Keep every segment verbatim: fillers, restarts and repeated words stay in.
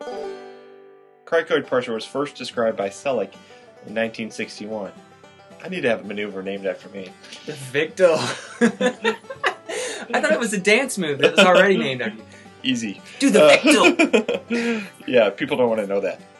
Cricoid pressure was first described by Selig in nineteen sixty-one. I need to have a maneuver named after me. The Victo. I thought it was a dance move that was already named after you. Easy. Do the Uh, Victo. Yeah, people don't want to know that.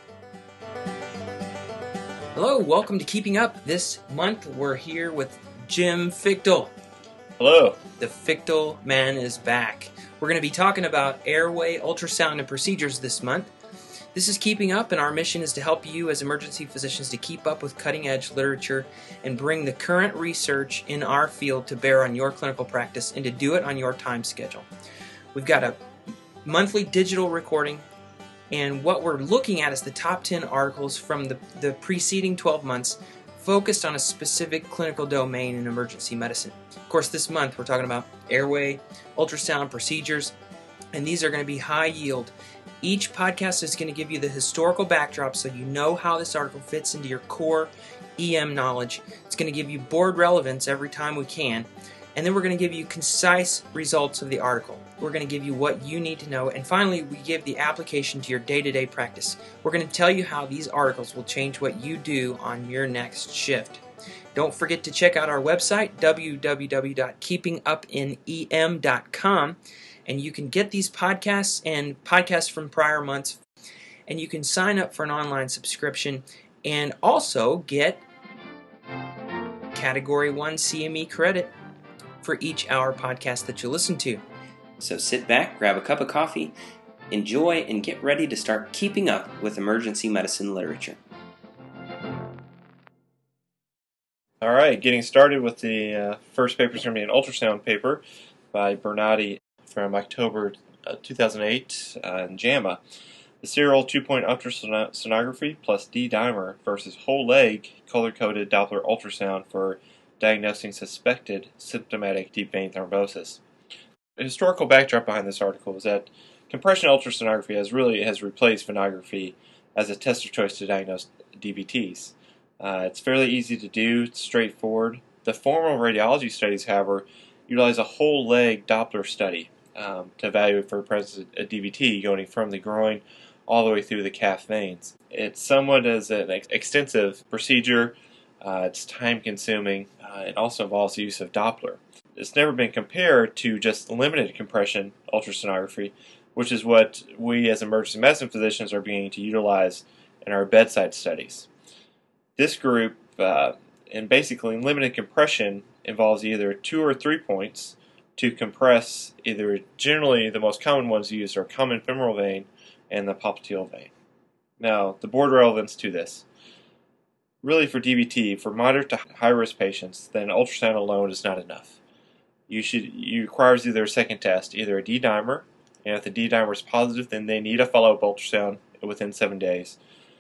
Hello, welcome to Keeping Up. This month we're here with Jim Fichtel. Hello. The Fichtel man is back. We're going to be talking about airway ultrasound and procedures this month. This is Keeping Up, and our mission is to help you as emergency physicians to keep up with cutting-edge literature and bring the current research in our field to bear on your clinical practice and to do it on your time schedule. We've got a monthly digital recording, and what we're looking at is the top ten articles from the, the preceding twelve months focused on a specific clinical domain in emergency medicine. Of course, this month we're talking about airway, ultrasound procedures, and these are going to be high yield. Each podcast is going to give you the historical backdrop so you know how this article fits into your core E M knowledge. It's going to give you board relevance every time we can. And then we're going to give you concise results of the article. We're going to give you what you need to know. And finally, we give the application to your day-to-day practice. We're going to tell you how these articles will change what you do on your next shift. Don't forget to check out our website, w w w dot keeping up in e m dot com. And you can get these podcasts and podcasts from prior months. And you can sign up for an online subscription and also get Category one C M E credit for each hour podcast that you listen to. So sit back, grab a cup of coffee, enjoy, and get ready to start keeping up with emergency medicine literature. All right, getting started with the uh, first paper is going to be an ultrasound paper by Bernardi from October uh, two thousand eight uh, in JAMA. The serial two-point ultrasonography plus D-dimer versus whole leg color-coded Doppler ultrasound for diagnosing suspected symptomatic deep vein thrombosis. The historical backdrop behind this article is that compression ultrasonography has really has replaced venography as a test of choice to diagnose D V Ts. Uh, it's fairly easy to do, it's straightforward. The formal radiology studies, however, utilize a whole leg Doppler study um, to evaluate for the presence of a D V T going from the groin all the way through the calf veins. It's somewhat as an ex- extensive procedure. Uh, it's time-consuming. Uh, it also involves the use of Doppler. It's never been compared to just limited compression ultrasonography, which is what we as emergency medicine physicians are beginning to utilize in our bedside studies. This group, uh, in basically limited compression, involves either two or three points to compress either generally the most common ones used are common femoral vein and the popliteal vein. Now, the board relevance to this. Really, for D V T, for moderate to high-risk patients, then ultrasound alone is not enough. You should you requires either a second test, either a D-dimer, and if the D-dimer is positive, then they need a follow-up ultrasound within seven days.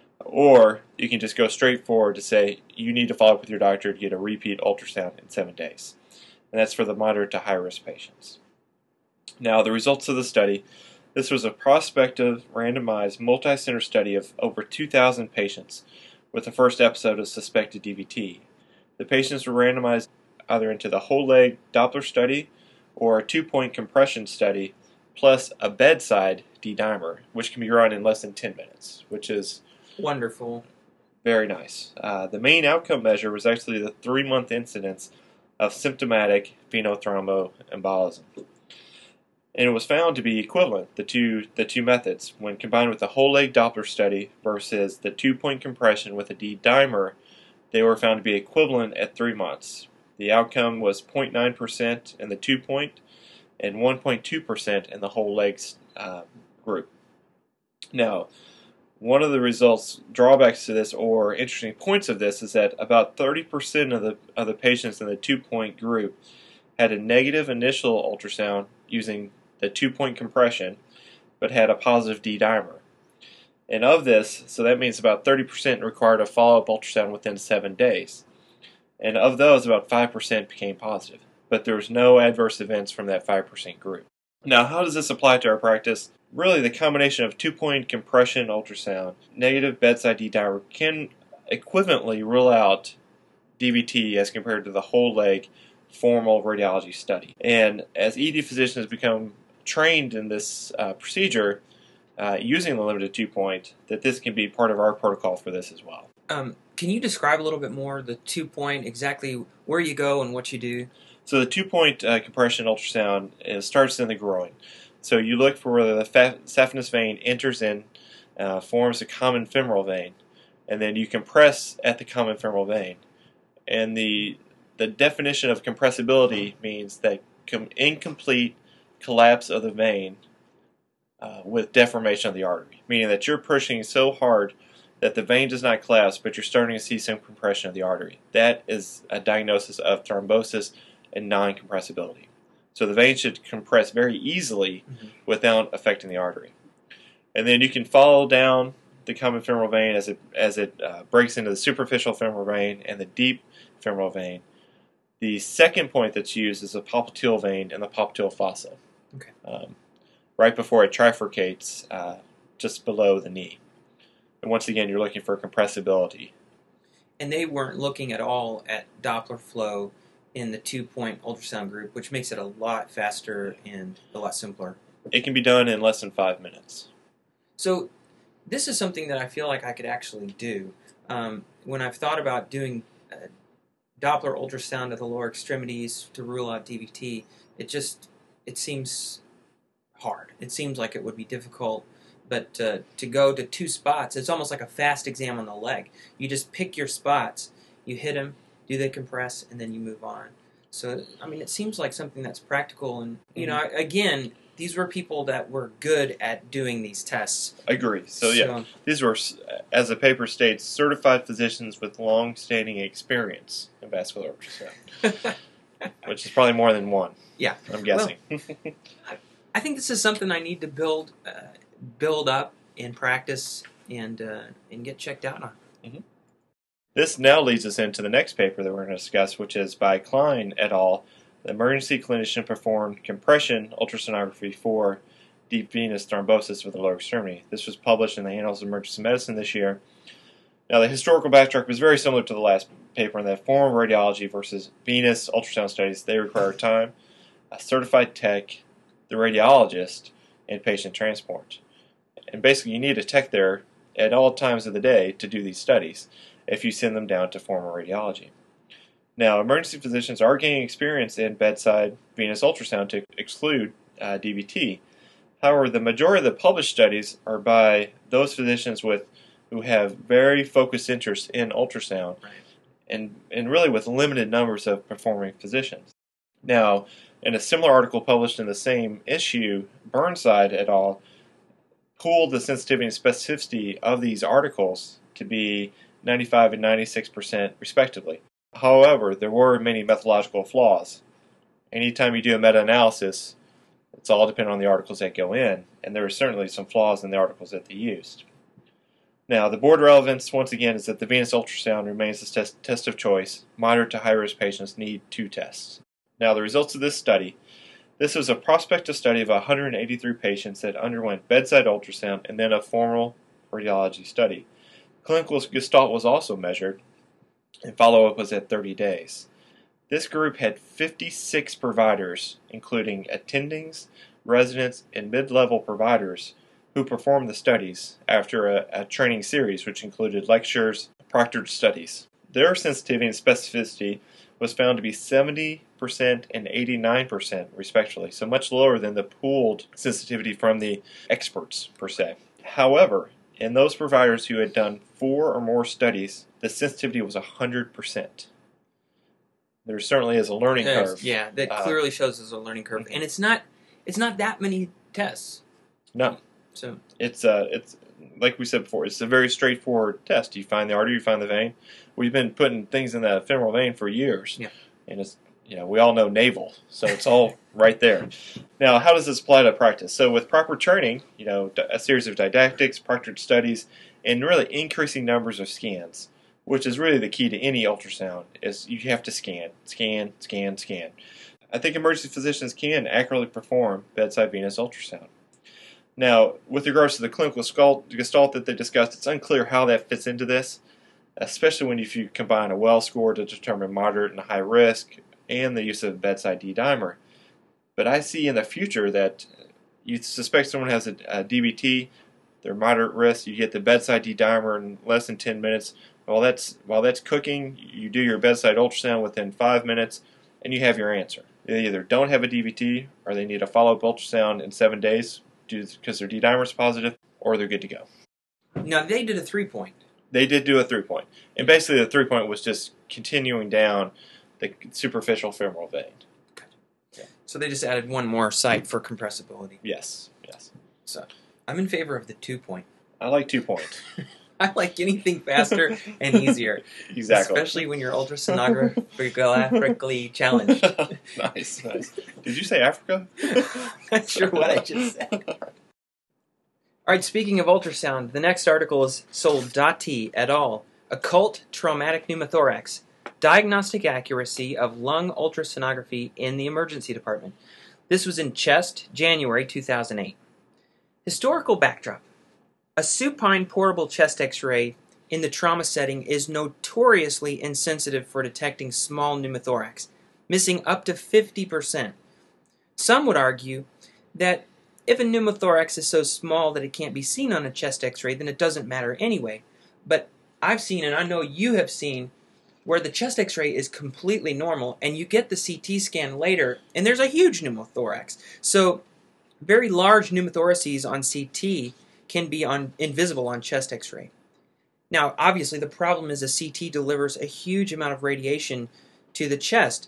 Or you can just go straight forward to say you need to follow up with your doctor to get a repeat ultrasound in seven days. And that's for the moderate to high-risk patients. Now, the results of the study. This was a prospective, randomized, multi-center study of over two thousand patients with the first episode of suspected D V T. The patients were randomized either into the whole leg Doppler study or a two-point compression study plus a bedside D-dimer, which can be run in less than ten minutes, which is wonderful. Very nice. Uh, the main outcome measure was actually the three-month incidence of symptomatic venothromboembolism. And it was found to be equivalent, the two the two methods, when combined with the whole leg Doppler study versus the two-point compression with a D-dimer, they were found to be equivalent at three months. The outcome was zero point nine percent in the two-point and one point two percent in the whole leg uh, group. Now, one of the results, drawbacks to this, or interesting points of this, is that about thirty percent of the of the patients in the two-point group had a negative initial ultrasound using the two-point compression, but had a positive D-dimer. And of this, so that means about thirty percent required a follow-up ultrasound within seven days. And of those, about five percent became positive. But there was no adverse events from that five percent group. Now, how does this apply to our practice? Really, the combination of two-point compression ultrasound, negative bedside D-dimer, can equivalently rule out D V T as compared to the whole leg formal radiology study. And as E D physicians become trained in this uh, procedure, uh, using the limited two-point, that this can be part of our protocol for this as well. Um, can you describe a little bit more the two-point, exactly where you go and what you do? So the two-point uh, compression ultrasound is, starts in the groin. So you look for whether the saphenous vein enters in, uh, forms a common femoral vein, and then you compress at the common femoral vein. And the the definition of compressibility means that com incomplete collapse of the vein uh, with deformation of the artery, meaning that you're pushing so hard that the vein does not collapse, but you're starting to see some compression of the artery. That is a diagnosis of thrombosis and non-compressibility. So the vein should compress very easily mm-hmm. without affecting the artery. And then you can follow down the common femoral vein as it as it uh, breaks into the superficial femoral vein and the deep femoral vein. The second point that's used is the popliteal vein and the popliteal fossa, okay. um, right before it trifurcates uh, just below the knee. And once again, you're looking for compressibility. And they weren't looking at all at Doppler flow in the two-point ultrasound group, which makes it a lot faster and a lot simpler. It can be done in less than five minutes. So this is something that I feel like I could actually do. Um, when I've thought about doing uh, Doppler ultrasound of the lower extremities to rule out D V T, it just it seems hard. It seems like it would be difficult. But uh, to go to two spots, it's almost like a fast exam on the leg. You just pick your spots, you hit them, do they compress, and then you move on. So, I mean, it seems like something that's practical. And, you know, again, these were people that were good at doing these tests. I agree. So, so yeah, these were, as the paper states, certified physicians with long-standing experience in vascular ultrasound, which is probably more than one. Yeah. I'm guessing. Well, I, I think this is something I need to build uh, build up in practice and uh, and get checked out on. Mm-hmm. This now leads us into the next paper that we're going to discuss, which is by Klein et al. The emergency clinician performed compression ultrasonography for deep venous thrombosis with the lower extremity. This was published in the Annals of Emergency Medicine this year. Now, the historical backdrop is very similar to the last paper in that formal radiology versus venous ultrasound studies, they require time, a certified tech, the radiologist, and patient transport. And basically, you need a tech there at all times of the day to do these studies if you send them down to formal radiology. Now, emergency physicians are gaining experience in bedside venous ultrasound to exclude uh, D V T. However, the majority of the published studies are by those physicians with who have very focused interest in ultrasound, right. and, and really with limited numbers of performing physicians. Now, in a similar article published in the same issue, Burnside et al. Pooled the sensitivity and specificity of these articles to be ninety-five and ninety-six percent respectively. However, there were many methodological flaws. Anytime you do a meta-analysis, it's all dependent on the articles that go in, and there are certainly some flaws in the articles that they used. Now, the board relevance, once again, is that the venous ultrasound remains the test, test of choice. Moderate to high-risk patients need two tests. Now, the results of this study. This was a prospective study of one hundred eighty-three patients that underwent bedside ultrasound and then a formal radiology study. Clinical gestalt was also measured, and follow-up was at thirty days. This group had fifty-six providers, including attendings, residents, and mid-level providers who performed the studies after a, a training series which included lectures, proctored studies. Their sensitivity and specificity was found to be seventy percent and eighty-nine percent respectively, so much lower than the pooled sensitivity from the experts per se. However, in those providers who had done four or more studies, the sensitivity was one hundred percent. There certainly is a learning There's, curve. Yeah, that uh, clearly shows there's a learning curve, and it's not it's not that many tests. No, so it's uh it's like we said before, it's a very straightforward test. You find the artery, you find the vein. We've been putting things in the femoral vein for years, yeah. and it's you know we all know navel, so it's all right there. Now, how does this apply to practice? So, with proper training, you know, a series of didactics, proctored studies, and really increasing numbers of scans, which is really the key to any ultrasound, is you have to scan, scan, scan, scan. I think emergency physicians can accurately perform bedside venous ultrasound. Now, with regards to the clinical gestalt that they discussed, it's unclear how that fits into this, especially when if you combine a well score to determine moderate and high risk and the use of bedside D-dimer. But I see in the future that you suspect someone has a, a D V T, They're moderate risk. You get the bedside D-dimer in less than ten minutes. While that's while that's cooking, you do your bedside ultrasound within five minutes, and you have your answer. They either don't have a D V T, or they need a follow-up ultrasound in seven days because their D-dimer is positive, or they're good to go. Now, they did a three-point. They did do a three-point. And basically the three-point was just continuing down the superficial femoral vein. Yeah. So they just added one more site for compressibility. Yes, yes. So I'm in favor of the two-point. I like two-point. I like anything faster and easier. Exactly. Especially when you're ultrasonographically challenged. Nice, nice. Did you say Africa? Not sure what I just said. All right, speaking of ultrasound, the next article is Soldati et al. Occult Traumatic Pneumothorax, Diagnostic Accuracy of Lung Ultrasonography in the Emergency Department. This was in Chest, January two thousand eight. Historical backdrop. A supine portable chest X-ray in the trauma setting is notoriously insensitive for detecting small pneumothorax, missing up to fifty percent. Some would argue that if a pneumothorax is so small that it can't be seen on a chest X-ray, then it doesn't matter anyway. But I've seen, and I know you have seen, where the chest X-ray is completely normal, and you get the C T scan later, and there's a huge pneumothorax. So very large pneumothoraces on C T can be on, invisible on chest X-ray. Now, obviously, the problem is a C T delivers a huge amount of radiation to the chest.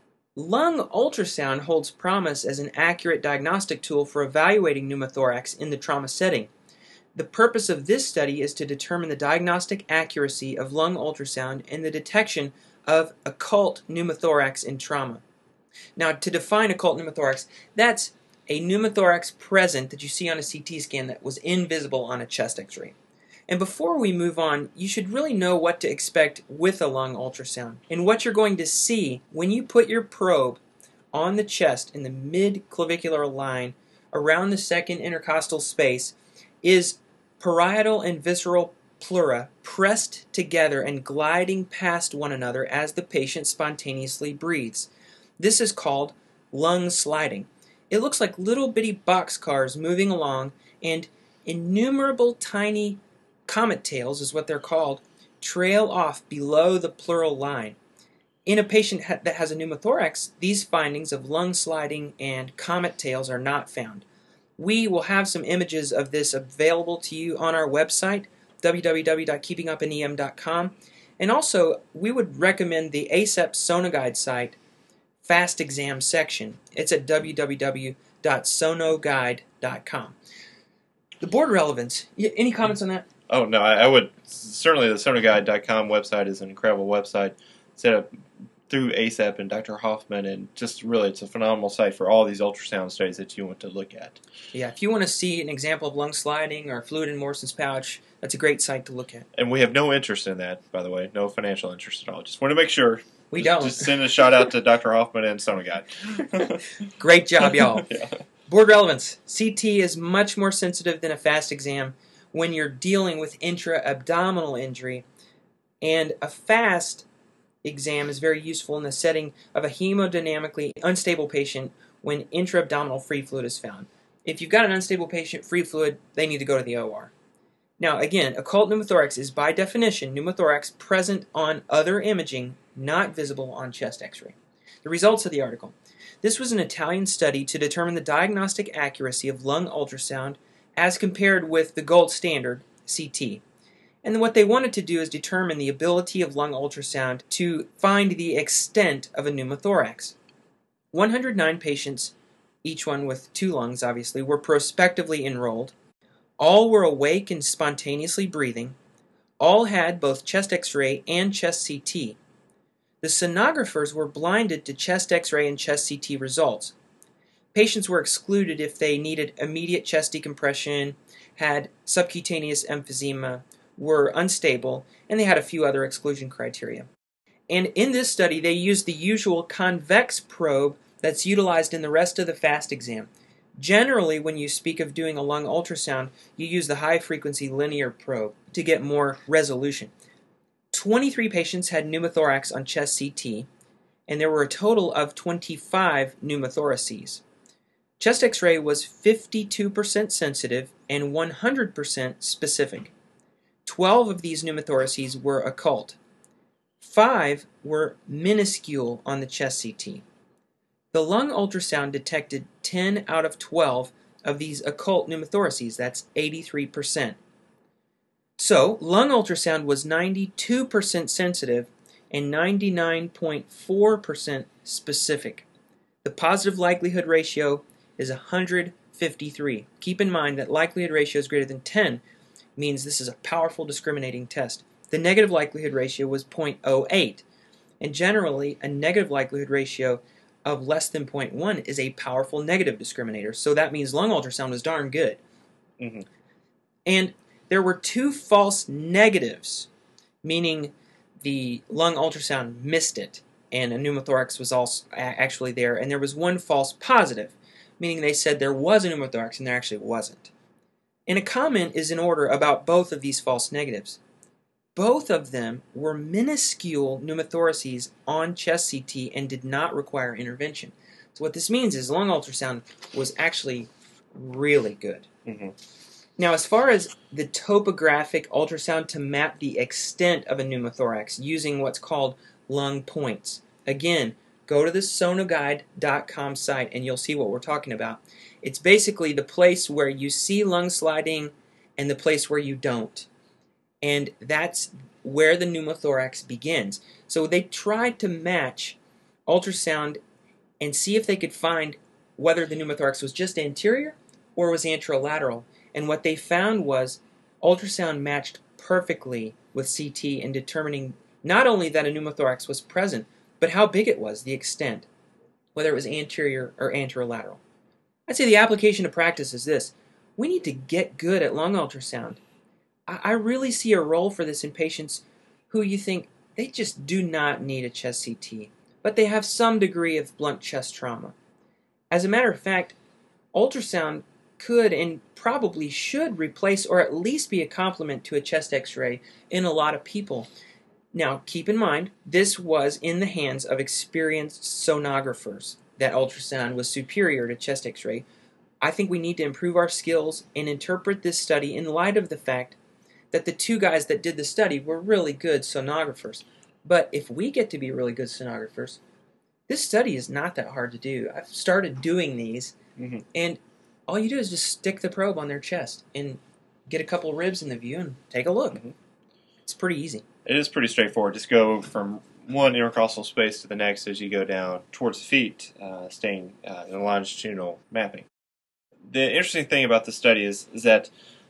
Lung ultrasound holds promise as an accurate diagnostic tool for evaluating pneumothorax in the trauma setting. The purpose of this study is to determine the diagnostic accuracy of lung ultrasound and the detection of occult pneumothorax in trauma. Now, to define occult pneumothorax, that's a pneumothorax present that you see on a C T scan that was invisible on a chest X-ray. And before we move on, you should really know what to expect with a lung ultrasound. And what you're going to see when you put your probe on the chest in the mid-clavicular line around the second intercostal space is parietal and visceral pleura pressed together and gliding past one another as the patient spontaneously breathes. This is called lung sliding. It looks like little bitty boxcars moving along, and innumerable tiny comet tails, is what they're called, trail off below the pleural line. In a patient ha- that has a pneumothorax, these findings of lung sliding and comet tails are not found. We will have some images of this available to you on our website, w w w dot keeping up in e m dot com, and also we would recommend the A S E P Sonoguide site Fast Exam section. It's at w w w dot sonoguide dot com. The board relevance. Any comments on that? Oh, no, I, I would. Certainly the sonoguide dot com website is an incredible website set up through A S E P and Doctor Hoffman, and just really it's a phenomenal site for all these ultrasound studies that you want to look at. Yeah, if you want to see an example of lung sliding or fluid in Morrison's pouch, that's a great site to look at. And we have no interest in that, by the way. No financial interest at all. Just want to make sure. We just, don't. Just send a shout out to Doctor Hoffman and Sonoguide. Great job, y'all. Yeah. Board relevance. C T is much more sensitive than a fast exam when you're dealing with intra-abdominal injury, and a fast exam is very useful in the setting of a hemodynamically unstable patient when intra-abdominal free fluid is found. If you've got an unstable patient, free fluid, they need to go to the O R. Now, again, occult pneumothorax is by definition pneumothorax present on other imaging, not visible on chest X-ray. The results of the article. This was an Italian study to determine the diagnostic accuracy of lung ultrasound as compared with the gold standard, C T. And what they wanted to do is determine the ability of lung ultrasound to find the extent of a pneumothorax. one hundred nine patients, each one with two lungs obviously, were prospectively enrolled. All were awake and spontaneously breathing. All had both chest X-ray and chest C T. The sonographers were blinded to chest X-ray and chest C T results. Patients were excluded if they needed immediate chest decompression, had subcutaneous emphysema, were unstable, and they had a few other exclusion criteria. And in this study, they used the usual convex probe that's utilized in the rest of the FAST exam. Generally, when you speak of doing a lung ultrasound, you use the high-frequency linear probe to get more resolution. twenty-three patients had pneumothorax on chest C T, and there were a total of twenty-five pneumothoraces. Chest X-ray was fifty-two percent sensitive and one hundred percent specific. twelve of these pneumothoraces were occult. Five were minuscule on the chest C T. The lung ultrasound detected ten out of twelve of these occult pneumothoraces. That's eighty-three percent. So, lung ultrasound was ninety-two percent sensitive and ninety-nine point four percent specific. The positive likelihood ratio is one hundred fifty-three. Keep in mind that likelihood ratio is greater than ten means this is a powerful discriminating test. The negative likelihood ratio was zero point zero eight, and generally a negative likelihood ratio of less than zero point one is a powerful negative discriminator, so that means lung ultrasound was darn good. Mm-hmm. And there were two false negatives, meaning the lung ultrasound missed it, and a pneumothorax was also actually there, and there was one false positive, meaning they said there was a pneumothorax and there actually wasn't. And a comment is in order about both of these false negatives. Both of them were minuscule pneumothoraces on chest C T and did not require intervention. So what this means is lung ultrasound was actually really good. Mm-hmm. Now, as far as the topographic ultrasound to map the extent of a pneumothorax using what's called lung points, again, go to the sonoguide dot com site and you'll see what we're talking about. It's basically the place where you see lung sliding and the place where you don't. And that's where the pneumothorax begins. So they tried to match ultrasound and see if they could find whether the pneumothorax was just anterior or was anterolateral. And what they found was ultrasound matched perfectly with C T in determining not only that a pneumothorax was present, but how big it was, the extent, whether it was anterior or anterolateral. I'd say the application of practice is this. We need to get good at lung ultrasound. I, I really see a role for this in patients who you think they just do not need a chest C T, but they have some degree of blunt chest trauma. As a matter of fact, ultrasound could and probably should replace or at least be a complement to a chest X-ray in a lot of people. Now, keep in mind, this was in the hands of experienced sonographers, that ultrasound was superior to chest X-ray. I think we need to improve our skills and interpret this study in light of the fact that the two guys that did the study were really good sonographers. But if we get to be really good sonographers, this study is not that hard to do. I've started doing these, mm-hmm. and all you do is just stick the probe on their chest and get a couple ribs in the view and take a look. Mm-hmm. It's pretty easy. It is pretty straightforward. Just go from one intercostal space to the next as you go down towards the feet, uh, staying uh, in a longitudinal mapping. The interesting thing about the study is, is that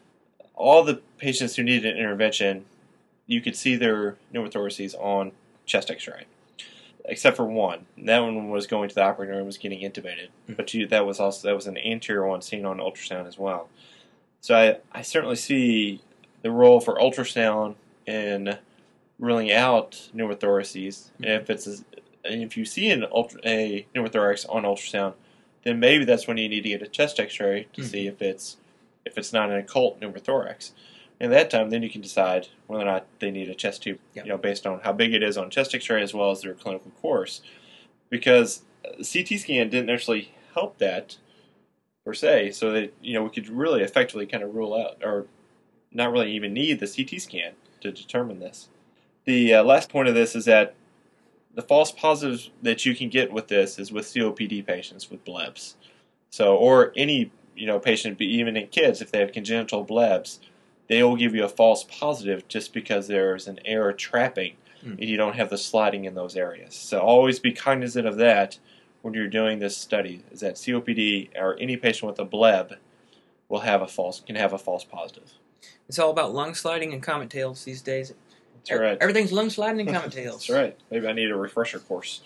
all the patients who needed an intervention, you could see their pneumothoraces on chest X-ray, except for one. That one was going to the operating room, was getting intubated, mm-hmm. but you, that was also that was an anterior one seen on ultrasound as well. So I, I certainly see the role for ultrasound in ruling out pneumothoraces. Mm-hmm. If it's a, if you see an ultra, a pneumothorax on ultrasound, then maybe that's when you need to get a chest X-ray to mm-hmm. see if it's if it's not an occult pneumothorax. And at that time, then you can decide whether or not they need a chest tube, yep. you know, based on how big it is on chest X-ray as well as their clinical course. Because the C T scan didn't actually help that per se, so that you know we could really effectively kind of rule out, or not really even need the C T scan to determine this. The uh, last point of this is that the false positives that you can get with this is with C O P D patients with blebs. So, or any you know patient, even in kids, if they have congenital blebs, they will give you a false positive just because there's an air trapping mm. and you don't have the sliding in those areas. So always be cognizant of that when you're doing this study, is that C O P D or any patient with a bleb will have a false can have a false positive. It's all about lung sliding and comet tails these days. That's right. Everything's lung sliding and comet tails. That's right. Maybe I need a refresher course.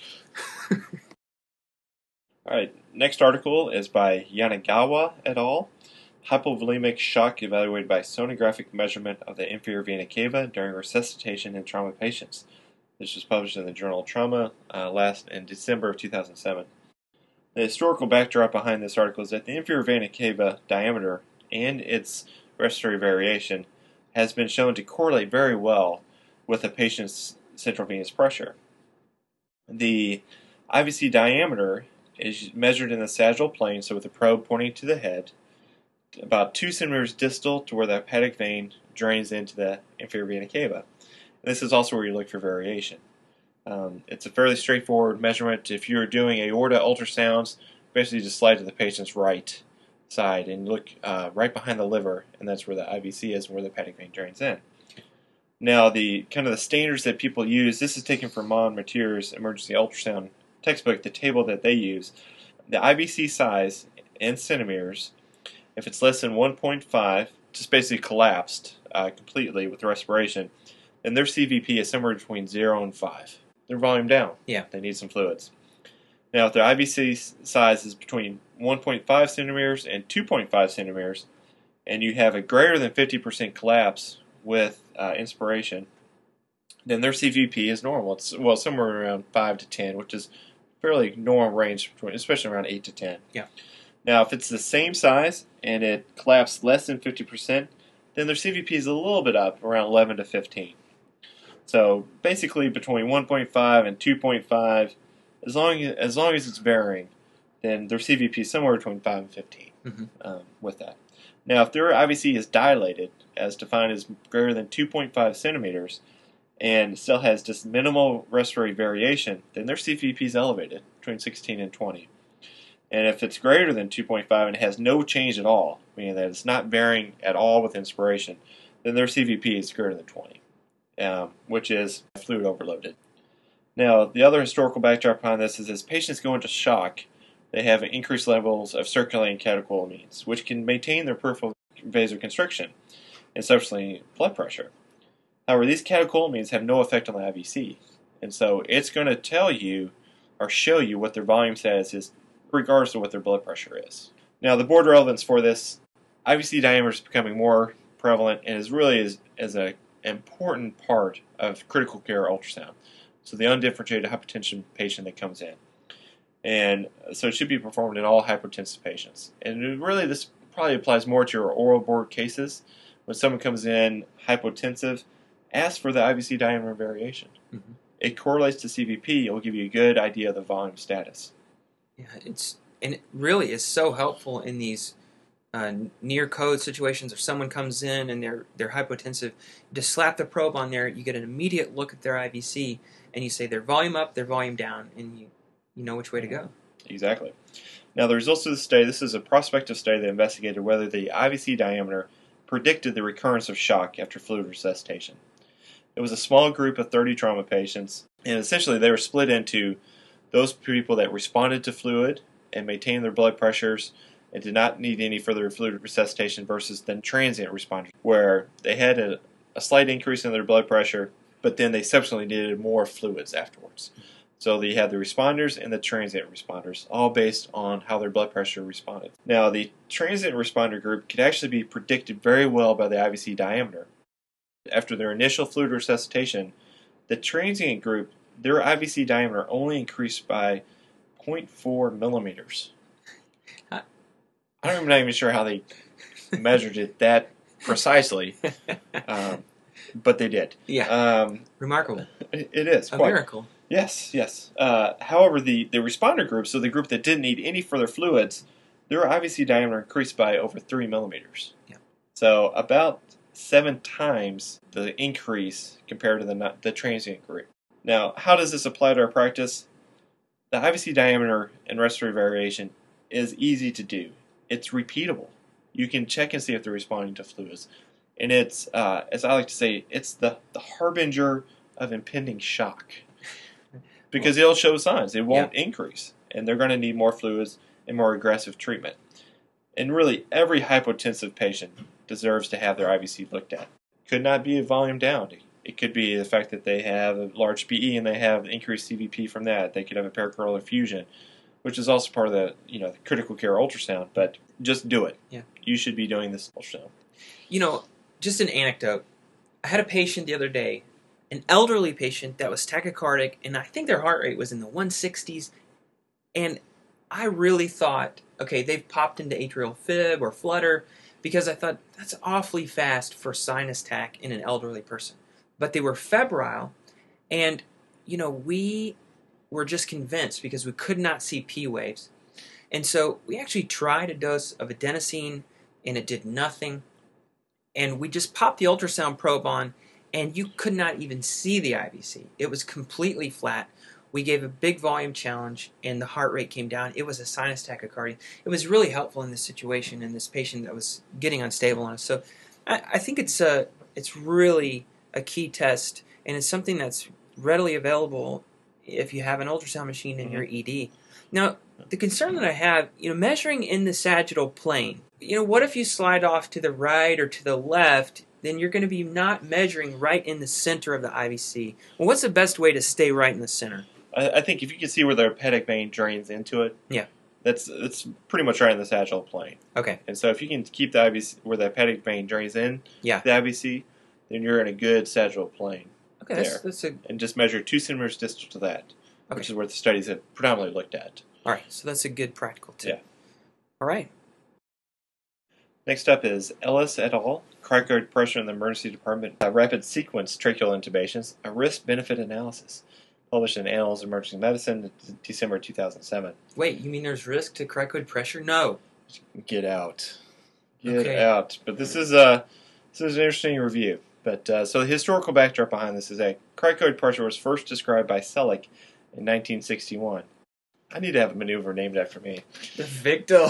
All right. Next article is by Yanagawa et al. Hypovolemic shock evaluated by sonographic measurement of the inferior vena cava during resuscitation in trauma patients. This was published in the Journal of Trauma uh, last in December of two thousand seven. The historical backdrop behind this article is that the inferior vena cava diameter and its respiratory variation has been shown to correlate very well with a patient's central venous pressure. The I V C diameter is measured in the sagittal plane, so with the probe pointing to the head, about two centimeters distal to where the hepatic vein drains into the inferior vena cava. And this is also where you look for variation. Um, it's a fairly straightforward measurement. If you're doing aorta ultrasounds, basically just slide to the patient's right side and look uh, right behind the liver, and that's where the I V C is and where the hepatic vein drains in. Now, the kind of the standards that people use, this is taken from Mon Mateer's emergency ultrasound textbook, the table that they use. The I V C size in centimeters, if it's less than one point five, just basically collapsed uh, completely with respiration, then their C V P is somewhere between zero and five. Their volume down. Yeah. They need some fluids. Now, if their I V C size is between one point five centimeters and two point five centimeters, and you have a greater than fifty percent collapse with uh, inspiration, then their C V P is normal. It's well somewhere around five to ten, which is fairly normal range, between, especially around eight to ten. Yeah. Now, if it's the same size and it collapsed less than fifty percent, then their C V P is a little bit up, around eleven to fifteen. So basically between one point five and two point five, as long as, as long as it's varying, then their C V P is somewhere between five and fifteen mm-hmm. um, with that. Now, if their I V C is dilated, as defined as greater than two point five centimeters, and still has just minimal respiratory variation, then their C V P is elevated, between sixteen and twenty. And if it's greater than two point five and has no change at all, meaning that it's not varying at all with inspiration, then their C V P is greater than twenty, um, which is fluid overloaded. Now, the other historical backdrop behind this is as patients go into shock, they have increased levels of circulating catecholamines, which can maintain their peripheral vasoconstriction and subsequently blood pressure. However, these catecholamines have no effect on the I V C, and so it's going to tell you or show you what their volume status is regardless of what their blood pressure is. Now, the board relevance for this, I V C diameter is becoming more prevalent and is really is, is an important part of critical care ultrasound. So the undifferentiated hypertension patient that comes in. And so it should be performed in all hypertensive patients. And really this probably applies more to your oral board cases. When someone comes in hypotensive, ask for the I V C diameter variation. Mm-hmm. It correlates to C V P. It will give you a good idea of the volume status. Yeah, it's and it really is so helpful in these uh, near code situations. If someone comes in and they're they're hypotensive, just slap the probe on there. You get an immediate look at their I V C, and you say their volume up, their volume down, and you you know which way to go. Exactly. Now, the results of the study. This is a prospective study that investigated whether the I V C diameter predicted the recurrence of shock after fluid resuscitation. It was a small group of thirty trauma patients, and essentially they were split into those people that responded to fluid and maintained their blood pressures and did not need any further fluid resuscitation versus the transient responders, where they had a, a slight increase in their blood pressure, but then they subsequently needed more fluids afterwards. So you had the responders and the transient responders, all based on how their blood pressure responded. Now, the transient responder group could actually be predicted very well by the I V C diameter. After their initial fluid resuscitation, the transient group, their I V C diameter only increased by zero point four millimeters. I don't, I'm not even sure how they measured it that precisely, um, but they did. Yeah, um, remarkable. It, it is a quite. miracle. Yes, yes. Uh, however, the, the responder group, so the group that didn't need any further fluids, their I V C diameter increased by over three millimeters. Yeah. So about seven times the increase compared to the the transient group. Now, how does this apply to our practice? The I V C diameter and respiratory variation is easy to do. It's repeatable. You can check and see if they're responding to fluids. And it's, uh, as I like to say, it's the, the harbinger of impending shock. Because it'll show signs. It won't yeah. increase. And they're going to need more fluids and more aggressive treatment. And really, every hypotensive patient deserves to have their I V C looked at. Could not be a volume down. It could be the fact that they have a large P E and they have increased C V P from that. They could have a pericardal effusion, which is also part of the you know the critical care ultrasound. But just do it. Yeah. You should be doing this ultrasound. You know, just an anecdote. I had a patient the other day, an elderly patient that was tachycardic, and I think their heart rate was in the one sixties. And I really thought, okay, they've popped into atrial fib or flutter, because I thought that's awfully fast for sinus tach in an elderly person. But they were febrile, and, you know, we were just convinced because we could not see P waves. And so we actually tried a dose of adenosine, and it did nothing. And we just popped the ultrasound probe on, and you could not even see the I V C. It was completely flat. We gave a big volume challenge, and the heart rate came down. It was a sinus tachycardia. It was really helpful in this situation in this patient that was getting unstable on us. So I, I think it's a, it's really a key test, and it's something that's readily available if you have an ultrasound machine in mm-hmm. your E D. Now, the concern that I have, you know, measuring in the sagittal plane, you know, what if you slide off to the right or to the left? Then you're going to be not measuring right in the center of the I V C. Well, what's the best way to stay right in the center? I, I think if you can see where the hepatic vein drains into it, yeah, that's it's pretty much right in the sagittal plane. Okay. And so if you can keep the I V C where the hepatic vein drains in, yeah. the I V C, then you're in a good sagittal plane. Okay, there. that's, that's a... And just measure two centimeters distal to that, okay. which is where the studies have predominantly looked at. All right, so that's a good practical tip. Yeah. All right. Next up is Ellis et al. Cricoid pressure in the emergency department. Uh, rapid sequence tracheal intubations, a risk-benefit analysis. Published in Annals of Emergency Medicine, December two thousand seven. Wait, you mean there's risk to cricoid pressure? No. Get out. Get okay. out. But this is, uh, this is an interesting review. But uh, so the historical backdrop behind this is that cricoid pressure was first described by Selig in nineteen sixty-one. I need to have a maneuver named after me. The Victo.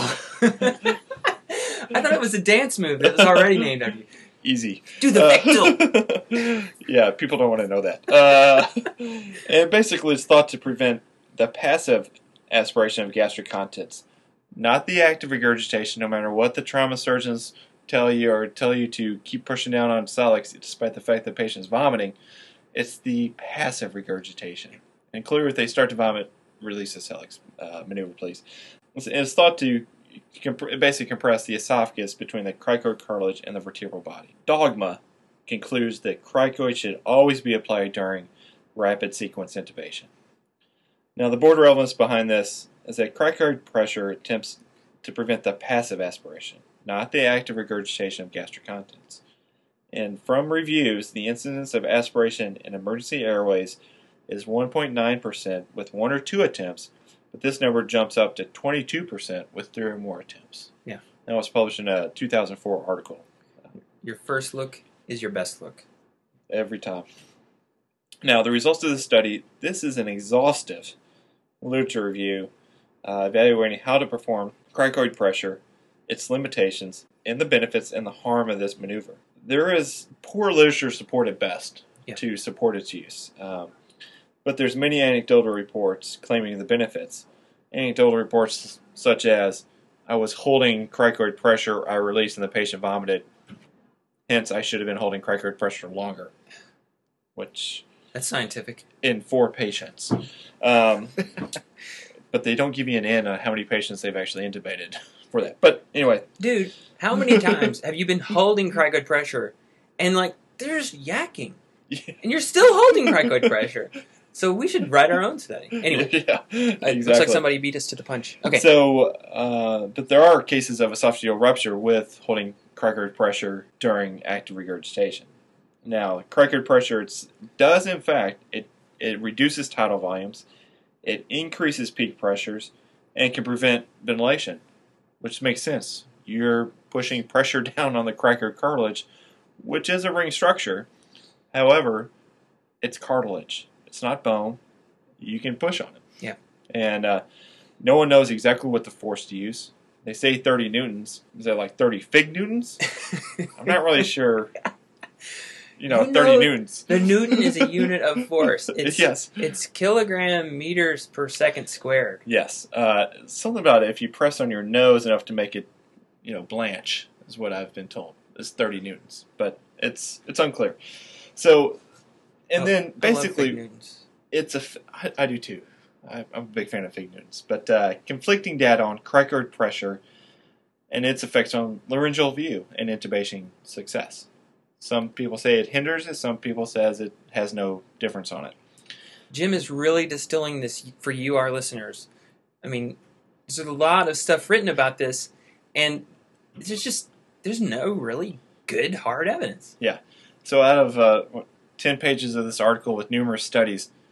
I thought it was a dance move that was already named after you. Easy. Do the uh, Victo. Yeah, people don't want to know that. Uh, and basically it's thought to prevent the passive aspiration of gastric contents, not the active regurgitation, no matter what the trauma surgeons tell you or tell you to keep pushing down on Salix despite the fact that the patient is vomiting. It's the passive regurgitation. And clearly if they start to vomit, release the Salix uh, maneuver, please. It's, it's thought to comp- basically compress the esophagus between the cricoid cartilage and the vertebral body. Dogma concludes that cricoid should always be applied during rapid sequence intubation. Now, the board relevance behind this is that cricoid pressure attempts to prevent the passive aspiration, not the active regurgitation of gastric contents. And from reviews, the incidence of aspiration in emergency airways is one point nine percent with one or two attempts, but this number jumps up to twenty-two percent with three or more attempts. Yeah. That was published in a two thousand four article. Your first look is your best look. Every time. Now, the results of this study, this is an exhaustive literature review uh, evaluating how to perform cricoid pressure, its limitations, and the benefits and the harm of this maneuver. There is poor literature support at best yeah. to support its use. Um, But there's many anecdotal reports claiming the benefits. Anecdotal reports such as, I was holding cricoid pressure, I released and the patient vomited. Hence, I should have been holding cricoid pressure longer. Which... That's scientific. In four patients. Um, but they don't give you an N on how many patients they've actually intubated for that. But anyway. Dude, how many times have you been holding cricoid pressure and like, there's yakking. Yeah. And you're still holding cricoid pressure. So we should write our own study. Anyway, yeah, exactly. It looks like somebody beat us to the punch. Okay. So, uh, but there are cases of esophageal rupture with holding cricoid pressure during active regurgitation. Now, cricoid pressure it's, does, in fact, it, it reduces tidal volumes, it increases peak pressures, and can prevent ventilation, which makes sense. You're pushing pressure down on the cricoid cartilage, which is a ring structure. However, it's cartilage. It's not bone. You can push on it. Yeah. And uh, no one knows exactly what the force to use. They say thirty newtons. Is that like thirty fig newtons? I'm not really sure. You know, you thirty know, newtons. The newton is a unit of force. It's, yes. It's kilogram meters per second squared. Yes. Uh, something about it, if you press on your nose enough to make it, you know, blanch, is what I've been told. It's thirty newtons. But it's it's unclear. So... And oh, then, basically, it's a... I, I do too. I, I'm a big fan of fig newtons. But uh, conflicting data on cricoid pressure and its effects on laryngeal view and intubation success. Some people say it hinders it. Some people says it has no difference on it. Jim is really distilling this for you, our listeners. I mean, there's a lot of stuff written about this, and there's just... There's no really good, hard evidence. Yeah. So out of... Uh, ten pages of this article with numerous studies,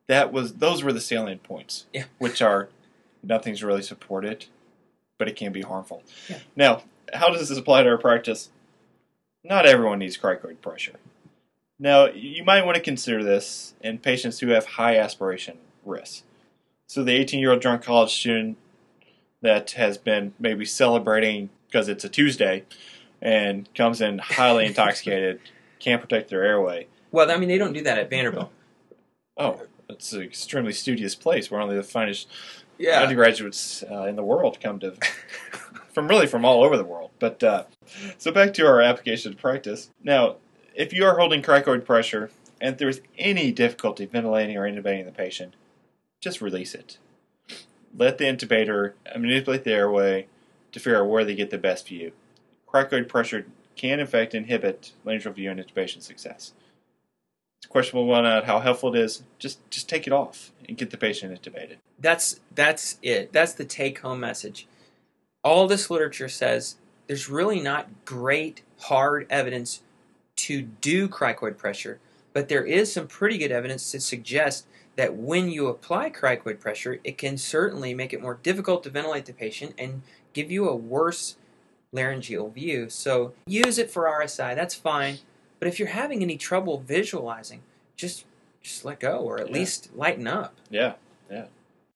that was those were the salient points, Yeah. which are nothing's really supported, but it can be harmful. Yeah. Now, how does this apply to our practice? Not everyone needs cricoid pressure. Now, you might want to consider this in patients who have high aspiration risks. So the eighteen-year-old drunk college student that has been maybe celebrating because it's a Tuesday and comes in highly intoxicated, can't protect their airway. Well, I mean, they don't do that at Vanderbilt. Oh, it's an extremely studious place where only the finest Yeah. undergraduates uh, in the world come to, from really from all over the world. But uh, so back to our application to practice. Now, if you are holding cricoid pressure and there's any difficulty ventilating or intubating the patient, just release it. Let the intubator manipulate the airway to figure out where they get the best view. Cricoid pressure can, in fact, inhibit laryngeal view and intubation success. It's questionable whether or not how helpful it is. Just, just take it off and get the patient intubated. That's that's it. That's the take-home message. All this literature says there's really not great hard evidence to do cricoid pressure, but there is some pretty good evidence to suggest that when you apply cricoid pressure, it can certainly make it more difficult to ventilate the patient and give you a worse laryngeal view. So use it for R S I, that's fine. But if you're having any trouble visualizing, just just let go, or at Yeah. least lighten up. Yeah, yeah.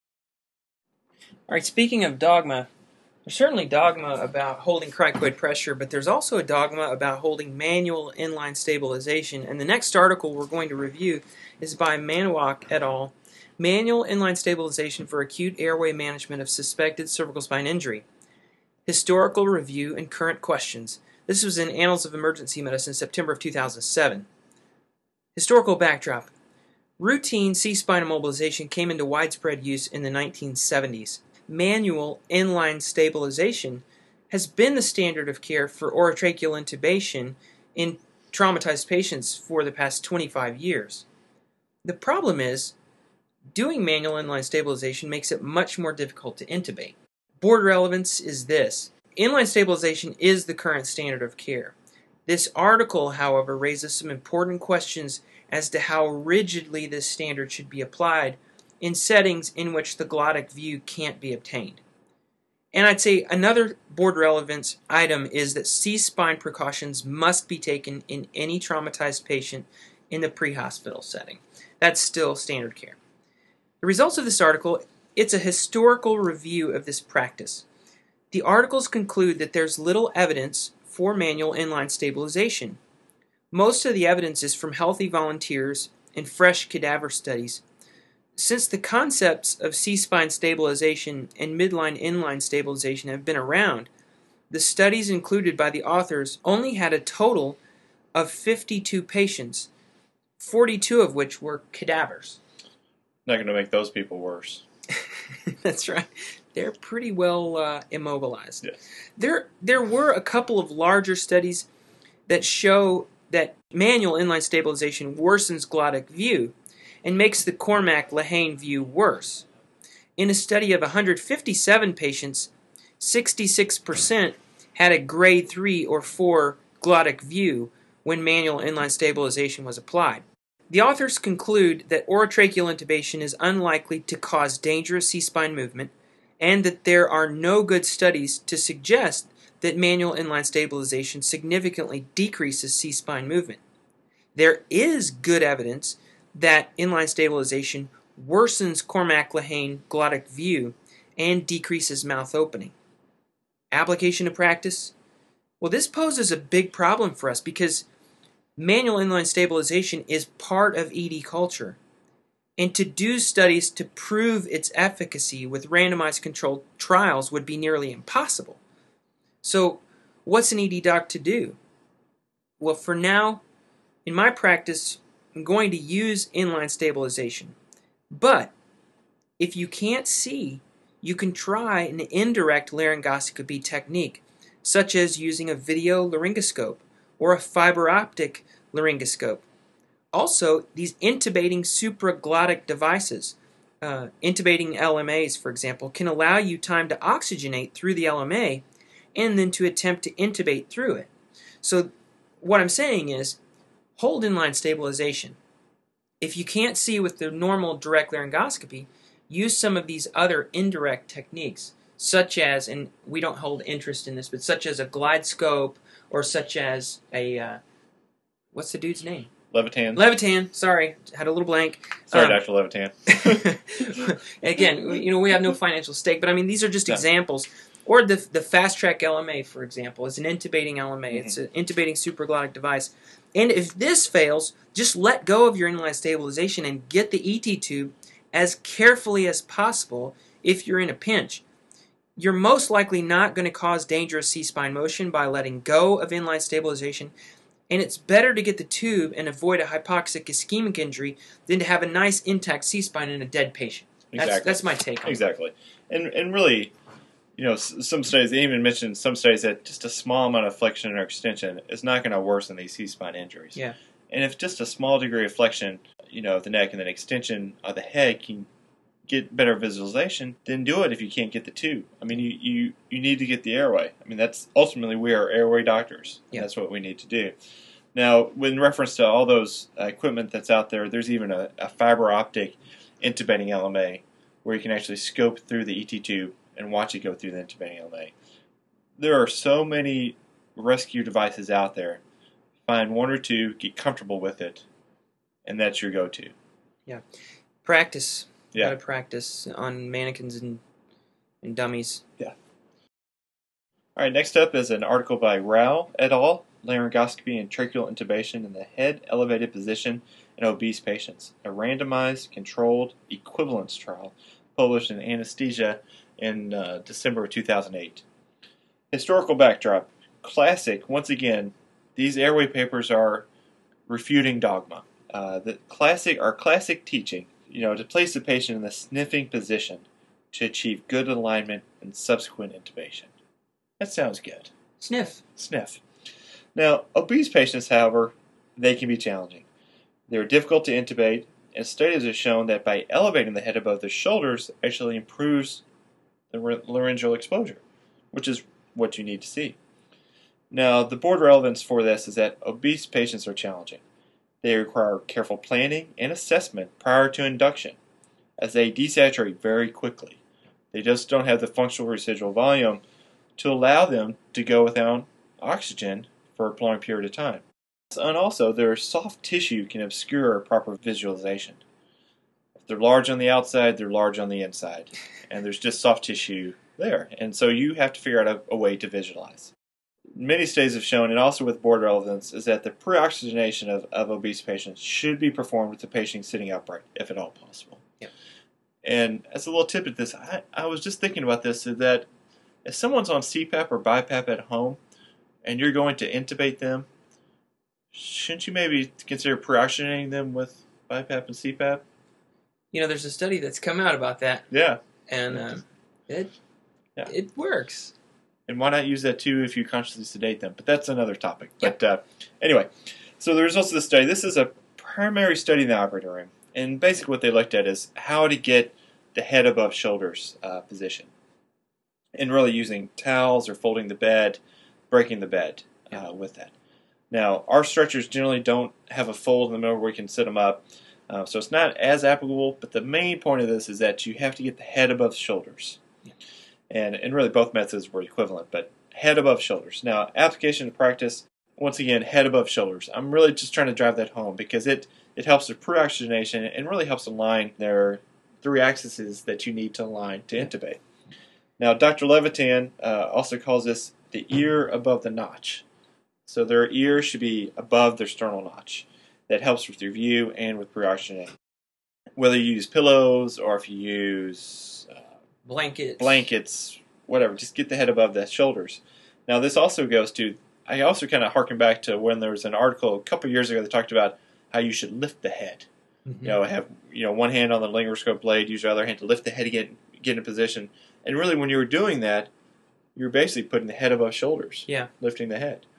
All right, speaking of dogma, there's certainly dogma about holding cricoid pressure, but there's also a dogma about holding manual inline stabilization. And the next article we're going to review is by Manwak et al., Manual Inline Stabilization for Acute Airway Management of Suspected Cervical Spine Injury. Historical Review and Current Questions. This was in Annals of Emergency Medicine, September of two thousand seven. Historical backdrop. Routine C-spine immobilization came into widespread use in the nineteen seventies. Manual inline stabilization has been the standard of care for orotracheal intubation in traumatized patients for the past twenty-five years. The problem is, doing manual inline stabilization makes it much more difficult to intubate. Board relevance is this. Inline stabilization is the current standard of care. This article, however, raises some important questions as to how rigidly this standard should be applied in settings in which the glottic view can't be obtained. And I'd say another board relevance item is that C-spine precautions must be taken in any traumatized patient in the pre-hospital setting. That's still standard care. The results of this article, it's a historical review of this practice. The articles conclude that there's little evidence for manual inline stabilization. Most of the evidence is from healthy volunteers and fresh cadaver studies. Since the concepts of C-spine stabilization and midline inline stabilization have been around, the studies included by the authors only had a total of fifty-two patients, forty-two of which were cadavers. Not going to make those people worse. That's right. They're pretty well uh, immobilized. Yeah. There, there were a couple of larger studies that show that manual inline stabilization worsens glottic view and makes the Cormack-Lehane view worse. In a study of one hundred fifty-seven patients, sixty-six percent had a grade three or four glottic view when manual inline stabilization was applied. The authors conclude that orotracheal intubation is unlikely to cause dangerous C-spine movement, and that there are no good studies to suggest that manual inline stabilization significantly decreases C-spine movement. There is good evidence that inline stabilization worsens Cormack-Lehane glottic view and decreases mouth opening. Application to practice? Well, this poses a big problem for us because manual inline stabilization is part of E D culture. And to do studies to prove its efficacy with randomized controlled trials would be nearly impossible. So, what's an E D doc to do? Well, for now, in my practice, I'm going to use inline stabilization. But, if you can't see, you can try an indirect laryngoscopy technique, such as using a video laryngoscope or a fiber optic laryngoscope. Also, these intubating supraglottic devices, uh, intubating L M As, for example, can allow you time to oxygenate through the L M A and then to attempt to intubate through it. So what I'm saying is, hold inline stabilization. if you can't see with the normal direct laryngoscopy, use some of these other indirect techniques, such as, and we don't hold interest in this, but such as a glide scope, or such as a, uh, what's the dude's name? Levitan. Levitan, sorry, had a little blank. Sorry, Um, Doctor Levitan. Again, you know, we have no financial stake, but I mean, these are just No. examples. Or the the Fast Track L M A, for example, is an intubating L M A. Mm-hmm. It's an intubating supraglottic device. And if this fails, just let go of your inline stabilization and get the E T tube as carefully as possible if you're in a pinch. You're most likely not going to cause dangerous C-spine motion by letting go of inline stabilization, and it's better to get the tube and avoid a hypoxic ischemic injury than to have a nice intact C-spine in a dead patient. That's, Exactly. that's my take on it. Exactly. And and really, you know, s- some studies, they even mentioned some studies that just a small amount of flexion or extension is not going to worsen these C-spine injuries. Yeah. And if just a small degree of flexion, you know, of the neck and then extension of the head can get better visualization, then do it if you can't get the tube. I mean, you, you, you need to get the airway. I mean, that's ultimately, we are airway doctors. Yeah. That's what we need to do. Now, in reference to all those uh, equipment that's out there, there's even a, a fiber optic intubating L M A where you can actually scope through the E T tube and watch it go through the intubating L M A. There are so many rescue devices out there. Find one or two, get comfortable with it, and that's your go-to. Practice. Yeah. Gotta practice on mannequins and, and dummies. All right, next up is an article by Rao et al., Laryngoscopy and Tracheal Intubation in the Head Elevated Position in Obese Patients, a randomized, controlled equivalence trial published in Anesthesia in uh, December of two thousand eight. Historical backdrop. Classic, once again, these airway papers are refuting dogma. Uh, the classic, our classic teaching, you know, to place the patient in the sniffing position to achieve good alignment and subsequent intubation. That sounds good. Sniff. Sniff. Now, obese patients, however, they can be challenging. They're difficult to intubate, and studies have shown that by elevating the head above the shoulders actually improves the laryngeal exposure, which is what you need to see. Now, the board relevance for this is that obese patients are challenging. They require careful planning and assessment prior to induction, as they desaturate very quickly. They just don't have the functional residual volume to allow them to go without oxygen for a prolonged period of time. And also, their soft tissue can obscure proper visualization. If they're large on the outside, they're large on the inside. And there's just soft tissue there. And so you have to figure out a, a way to visualize. Many studies have shown, and also with board relevance, is that the pre-oxygenation of, of obese patients should be performed with the patient sitting upright, if at all possible. Yep. And as a little tip at this, I, I was just thinking about this, is that if someone's on C PAP or BiPAP at home, and you're going to intubate them, shouldn't you maybe consider pre-oxygenating them with BiPAP and C PAP? You know, there's a study that's come out about that, Yeah. and uh, it Yeah. it works. And why not use that too if you consciously sedate them? But that's another topic. But uh, anyway, so the results of the study, this is a primary study in the operating room. And basically what they looked at is how to get the head above shoulders uh, position. And really using towels or folding the bed, breaking the bed uh, with that. Now, our stretchers generally don't have a fold in the middle where we can sit them up. Uh, so it's not as applicable, but the main point of this is that you have to get the head above shoulders. Yeah. And, and really both methods were equivalent, but head above shoulders. Now, application to practice, once again, head above shoulders. I'm really just trying to drive that home because it, it helps with pre-oxygenation and really helps align their three axes that you need to align to intubate. Now, Doctor Levitan uh, also calls this the ear above the notch. So their ear should be above their sternal notch. That helps with your view and with pre-oxygenating. Whether you use pillows or if you use uh, Blankets. blankets, whatever, just get the head above the shoulders. Now, this also goes to, I also kind of harken back to when there was an article a couple years ago that talked about how you should lift the head. Mm-hmm. You know, have you know one hand on the laryngoscope blade, use your other hand to lift the head to get, get in position. And really, when you were doing that, you're basically putting the head above shoulders. Yeah. Lifting the head.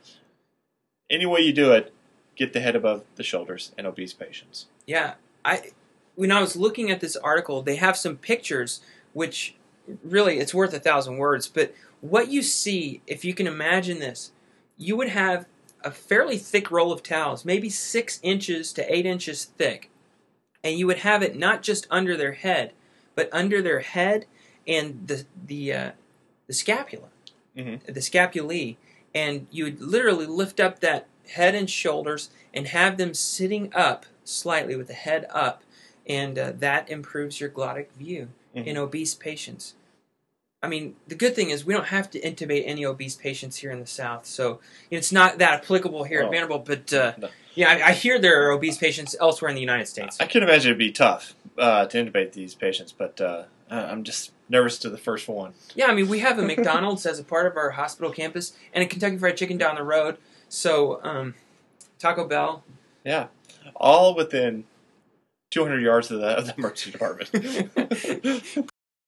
Any way you do it, get the head above the shoulders in obese patients. Yeah, I when I was looking at this article, they have some pictures, which really it's worth a thousand words. But what you see, if you can imagine this, you would have a fairly thick roll of towels, maybe six inches to eight inches thick, and you would have it not just under their head, but under their head and the the uh, the scapula, Mm-hmm. the scapulae, and you would literally lift up that head and shoulders and have them sitting up slightly with the head up, and uh, that improves your glottic view Mm-hmm. in obese patients. I mean, the good thing is we don't have to intubate any obese patients here in the South, so it's not that applicable here Oh. at Vanderbilt. But uh, No. yeah, I, I hear there are obese patients elsewhere in the United States. I can imagine it'd be tough uh, to intubate these patients, but uh, I'm just nervous to the first one. Yeah, I mean, we have a McDonald's as a part of our hospital campus and a Kentucky Fried Chicken down the road. So, um, Taco Bell. Yeah, all within two hundred yards of the, of the emergency department.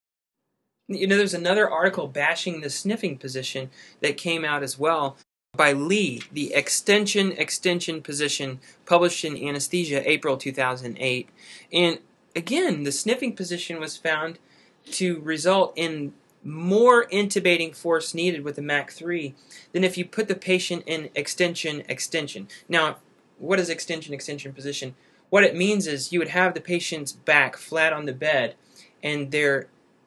You know, there's another article bashing the sniffing position that came out as well by Lee, the extension extension position, published in Anesthesia, April two thousand eight. And again, the sniffing position was found to result in more intubating force needed with the M A C three than if you put the patient in extension extension. Now, what is extension extension position? What it means is you would have the patient's back flat on the bed and their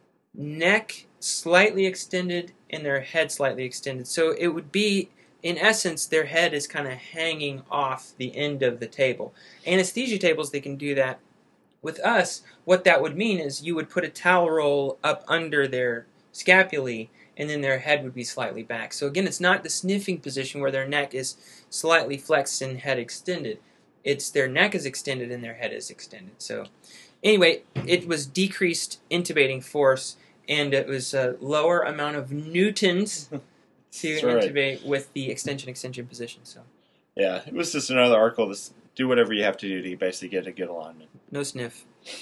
neck slightly extended and their head slightly extended. So it would be, in essence, their head is kind of hanging off the end of the table. Anesthesia tables, they can do that. With us, what that would mean is you would put a towel roll up under their scapulae and then their head would be slightly back. So again, it's not the sniffing position where their neck is slightly flexed and head extended. It's their neck is extended and their head is extended. So anyway, it was decreased intubating force and it was a lower amount of newtons to That's right. intubate with the extension extension position. So Yeah, it was just another article to do whatever you have to do to basically get a good alignment. no sniff.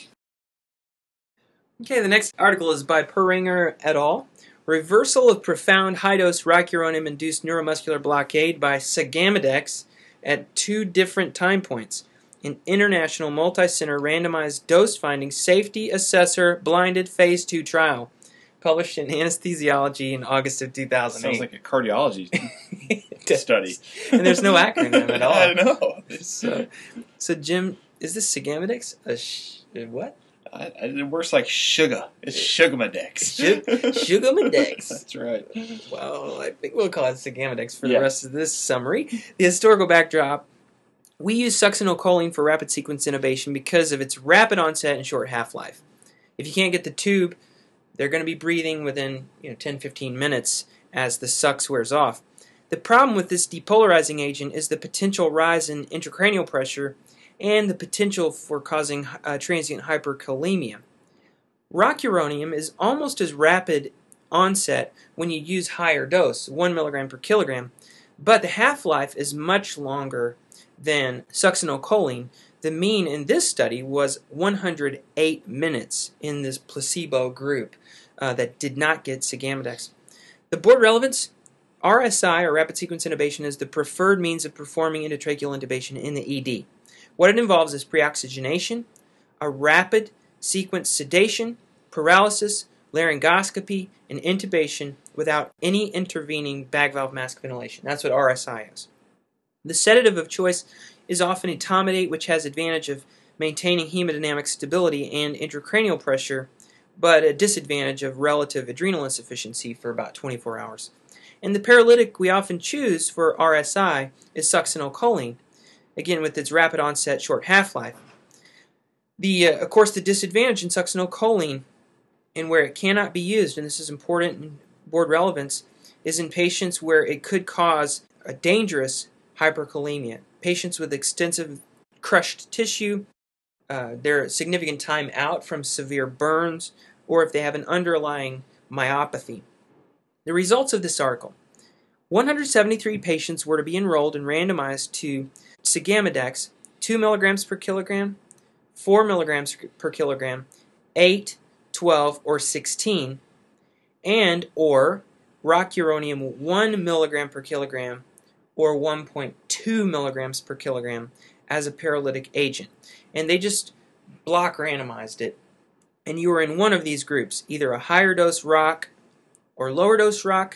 Okay, the next article is by Perringer et al. Reversal of profound high-dose rocuronium-induced neuromuscular blockade by Sagamidex at two different time points. An international multi-center randomized dose-finding safety assessor blinded phase two trial. Published in Anesthesiology in August of two thousand eight. Sounds like a cardiology study. And there's no acronym at all. I know. So, so Jim, is this Sagamidex? A sh- a what? I, I, it works like sugar. It's Sugamadex. Sug- Sugamadex. That's right. Well, I think we'll call it Sagamidex for Yeah. the rest of this summary. The historical backdrop. We use succinylcholine for rapid sequence intubation because of its rapid onset and short half-life. If you can't get the tube, they're going to be breathing within you know, ten to fifteen minutes as the sucks wears off. The problem with this depolarizing agent is the potential rise in intracranial pressure and the potential for causing uh, transient hyperkalemia. Rocuronium is almost as rapid onset when you use higher dose, one milligram per kilogram, but the half-life is much longer than succinylcholine. The mean in this study was one hundred eight minutes in this placebo group uh, that did not get Sagamidex. The board relevance, R S I, or rapid sequence intubation, is the preferred means of performing endotracheal intubation in the E D. What it involves is preoxygenation, a rapid sequence sedation, paralysis, laryngoscopy, and intubation without any intervening bag valve mask ventilation. That's what R S I is. The sedative of choice is often etomidate, which has advantage of maintaining hemodynamic stability and intracranial pressure, but a disadvantage of relative adrenal insufficiency for about twenty-four hours. And the paralytic we often choose for R S I is succinylcholine, again with its rapid onset, short half-life. The, uh, of course, the disadvantage in succinylcholine, and where it cannot be used, and this is important in board relevance, is in patients where it could cause a dangerous hyperkalemia. Patients with extensive crushed tissue, uh, their significant time out from severe burns, or if they have an underlying myopathy. The results of this article. one hundred seventy-three patients were to be enrolled and randomized to Sagamidex, two milligrams per kilogram, four milligrams per kilogram, eight, twelve, or sixteen, and or rocuronium one milligram per kilogram or one point two milligrams per kilogram as a paralytic agent. And they just block randomized it. And you were in one of these groups, either a higher dose rock or lower dose rock,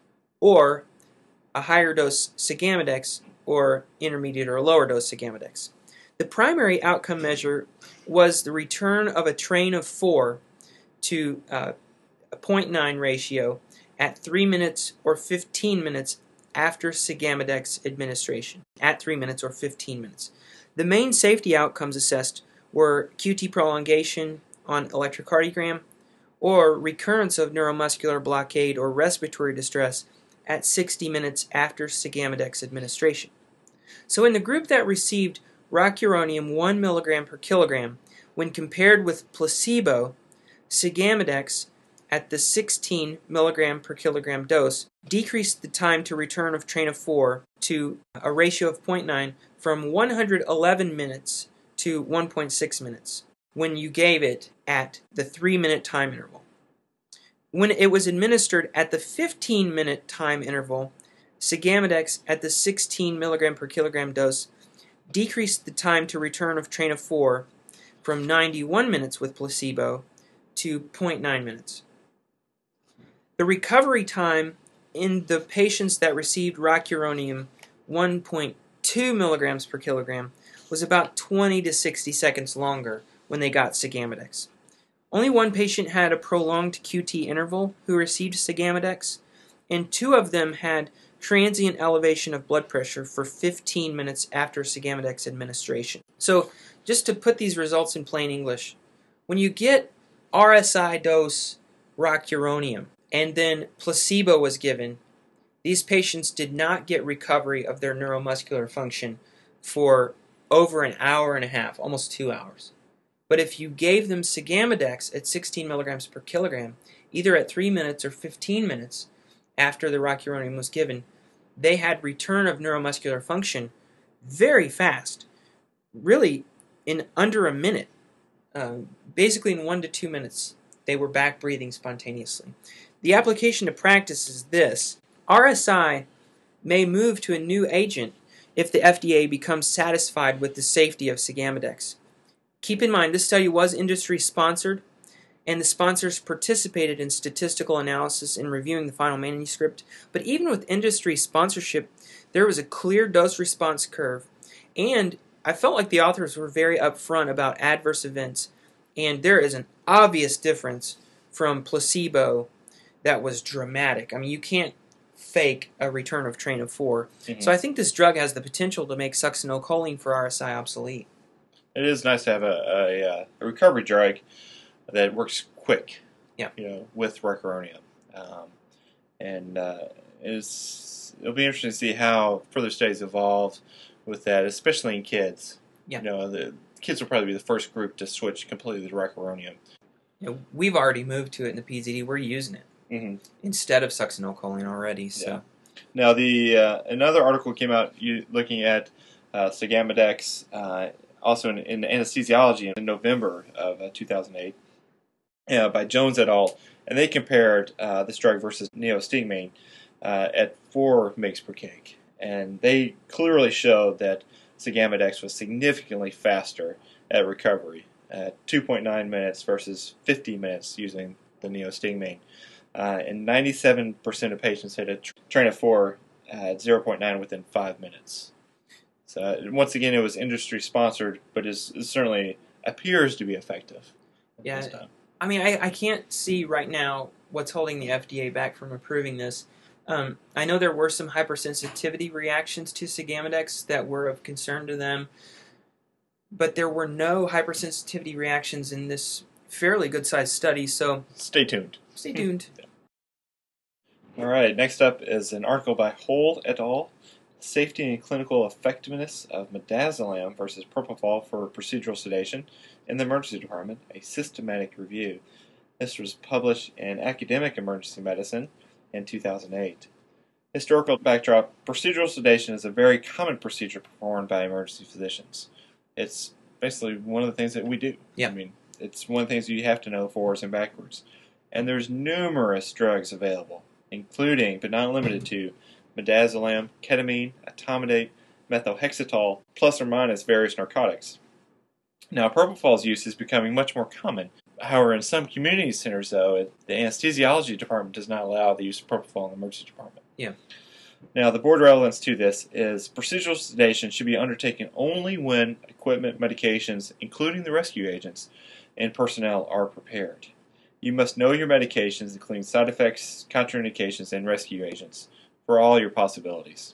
or a higher dose Sagamidex or intermediate or lower dose Sagamidex. The primary outcome measure was the return of a train of four to uh, a zero point nine ratio at three minutes or fifteen minutes after Sagamedex administration, at three minutes or fifteen minutes. The main safety outcomes assessed were Q T prolongation on electrocardiogram or recurrence of neuromuscular blockade or respiratory distress at sixty minutes after Sagamedex administration. So in the group that received rocuronium one milligram per kilogram, when compared with placebo, Sagamedex at the sixteen milligram per kilogram dose decreased the time to return of train of four to a ratio of zero point nine from one hundred eleven minutes to one point six minutes when you gave it at the three minute time interval. When it was administered at the fifteen minute time interval, Sagamedex at the sixteen milligram per kilogram dose decreased the time to return of train of four from ninety-one minutes with placebo to zero point nine minutes. The recovery time in the patients that received rocuronium one point two milligrams per kilogram was about twenty to sixty seconds longer when they got Sagamedex. Only one patient had a prolonged Q T interval who received Sagamedex, and two of them had transient elevation of blood pressure for fifteen minutes after Sagamedex administration. So, just to put these results in plain English, when you get R S I dose rocuronium and then placebo was given, these patients did not get recovery of their neuromuscular function for over an hour and a half, almost two hours. But if you gave them Sagamedex at sixteen milligrams per kilogram, either at three minutes or fifteen minutes after the rocuronium was given, they had return of neuromuscular function very fast, really in under a minute. Um, basically in one to two minutes, they were back breathing spontaneously. The application to practice is this. R S I may move to a new agent if the F D A becomes satisfied with the safety of Sagamedex. Keep in mind, this study was industry-sponsored, and the sponsors participated in statistical analysis in reviewing the final manuscript. But even with industry sponsorship, there was a clear dose-response curve, and I felt like the authors were very upfront about adverse events, and there is an obvious difference from placebo that was dramatic. I mean, you can't fake a return of train of four. Mm-hmm. So I think this drug has the potential to make succinylcholine for R S I obsolete. It is nice to have a, a, a recovery drug that works quick, yeah. you know, with rocuronium. Um, and uh, it's, it'll be interesting to see how further studies evolve with that, especially in kids. Yeah. You know, the kids will probably be the first group to switch completely to rocuronium. You know, we've already moved to it in the P Z D. We're using it mm-hmm. instead of succinylcholine already. So. Yeah. Now, the uh, another article came out you, looking at uh, Sagamedex, uh, also in, in anesthesiology in November of uh, two thousand eight, uh, by Jones et al., and they compared uh, this drug versus neostigmine uh, at four milligrams per kilogram. And they clearly showed that Sagamedex was significantly faster at recovery, at two point nine minutes versus fifty minutes using the neostigmine. Uh, and ninety-seven percent of patients had a tr- train of four at zero point nine within five minutes. So once again, it was industry sponsored, but is it certainly appears to be effective. Yeah, I mean, I, I can't see right now what's holding the F D A back from approving this. Um, I know there were some hypersensitivity reactions to Sagamedex that were of concern to them, but there were no hypersensitivity reactions in this fairly good-sized study, so stay tuned. Stay tuned. Yeah. All right, next up is an article by Hold et al., Safety and Clinical Effectiveness of Midazolam versus Propofol for Procedural Sedation in the Emergency Department, a systematic review. This was published in Academic Emergency Medicine in two thousand eight. Historical backdrop: procedural sedation is a very common procedure performed by emergency physicians. It's basically one of the things that we do. Yeah. I mean, it's one of the things you have to know forwards and backwards. And there's numerous drugs available, including, but not limited to, midazolam, ketamine, etomidate, methotrexate, plus or minus various narcotics. Now, propofol's use is becoming much more common. However, in some community centers, though, it, the anesthesiology department does not allow the use of propofol in the emergency department. Yeah. Now, the board relevance to this is procedural sedation should be undertaken only when equipment, medications, including the rescue agents, and personnel are prepared. You must know your medications, including side effects, contraindications, and rescue agents, for all your possibilities.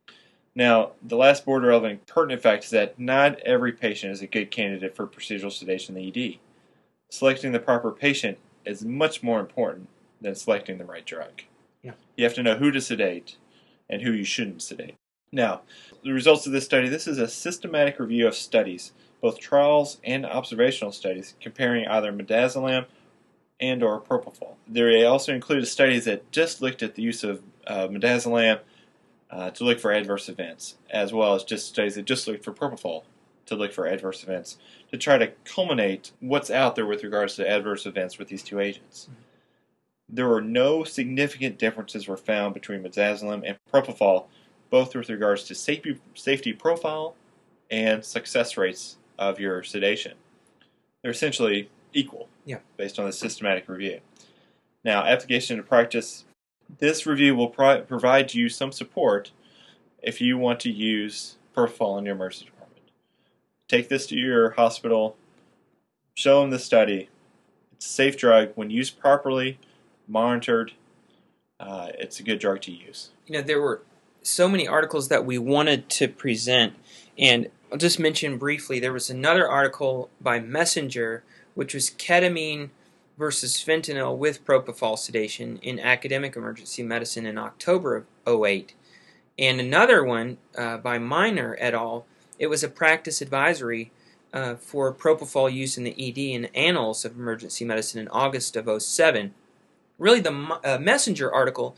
Now, the last board relevant pertinent fact is that not every patient is a good candidate for procedural sedation in the E D. Selecting the proper patient is much more important than selecting the right drug. Yeah. You have to know who to sedate and who you shouldn't sedate. Now, the results of this study, this is a systematic review of studies, both trials and observational studies, comparing either midazolam and or propofol. They also included studies that just looked at the use of uh, midazolam uh, to look for adverse events, as well as just studies that just looked for propofol to look for adverse events, to try to culminate what's out there with regards to adverse events with these two agents. Mm-hmm. There were no significant differences were found between midazolam and propofol, both with regards to safety, safety profile and success rates of your sedation. They're essentially equal, yeah, based on the systematic review. Now, application into practice. This review will pro provide you some support if you want to use propofol in your emergency department. Take this to your hospital, show them the study. It's a safe drug when used properly, monitored. Uh, it's a good drug to use. You know, there were so many articles that we wanted to present, and I'll just mention briefly, there was another article by Messenger, which was ketamine versus fentanyl with propofol sedation in Academic Emergency Medicine in October of oh eight. And another one uh, by Miner et al., it was a practice advisory uh, for propofol use in the E D in Annals of Emergency Medicine in August of oh seven. Really, the uh, Messenger article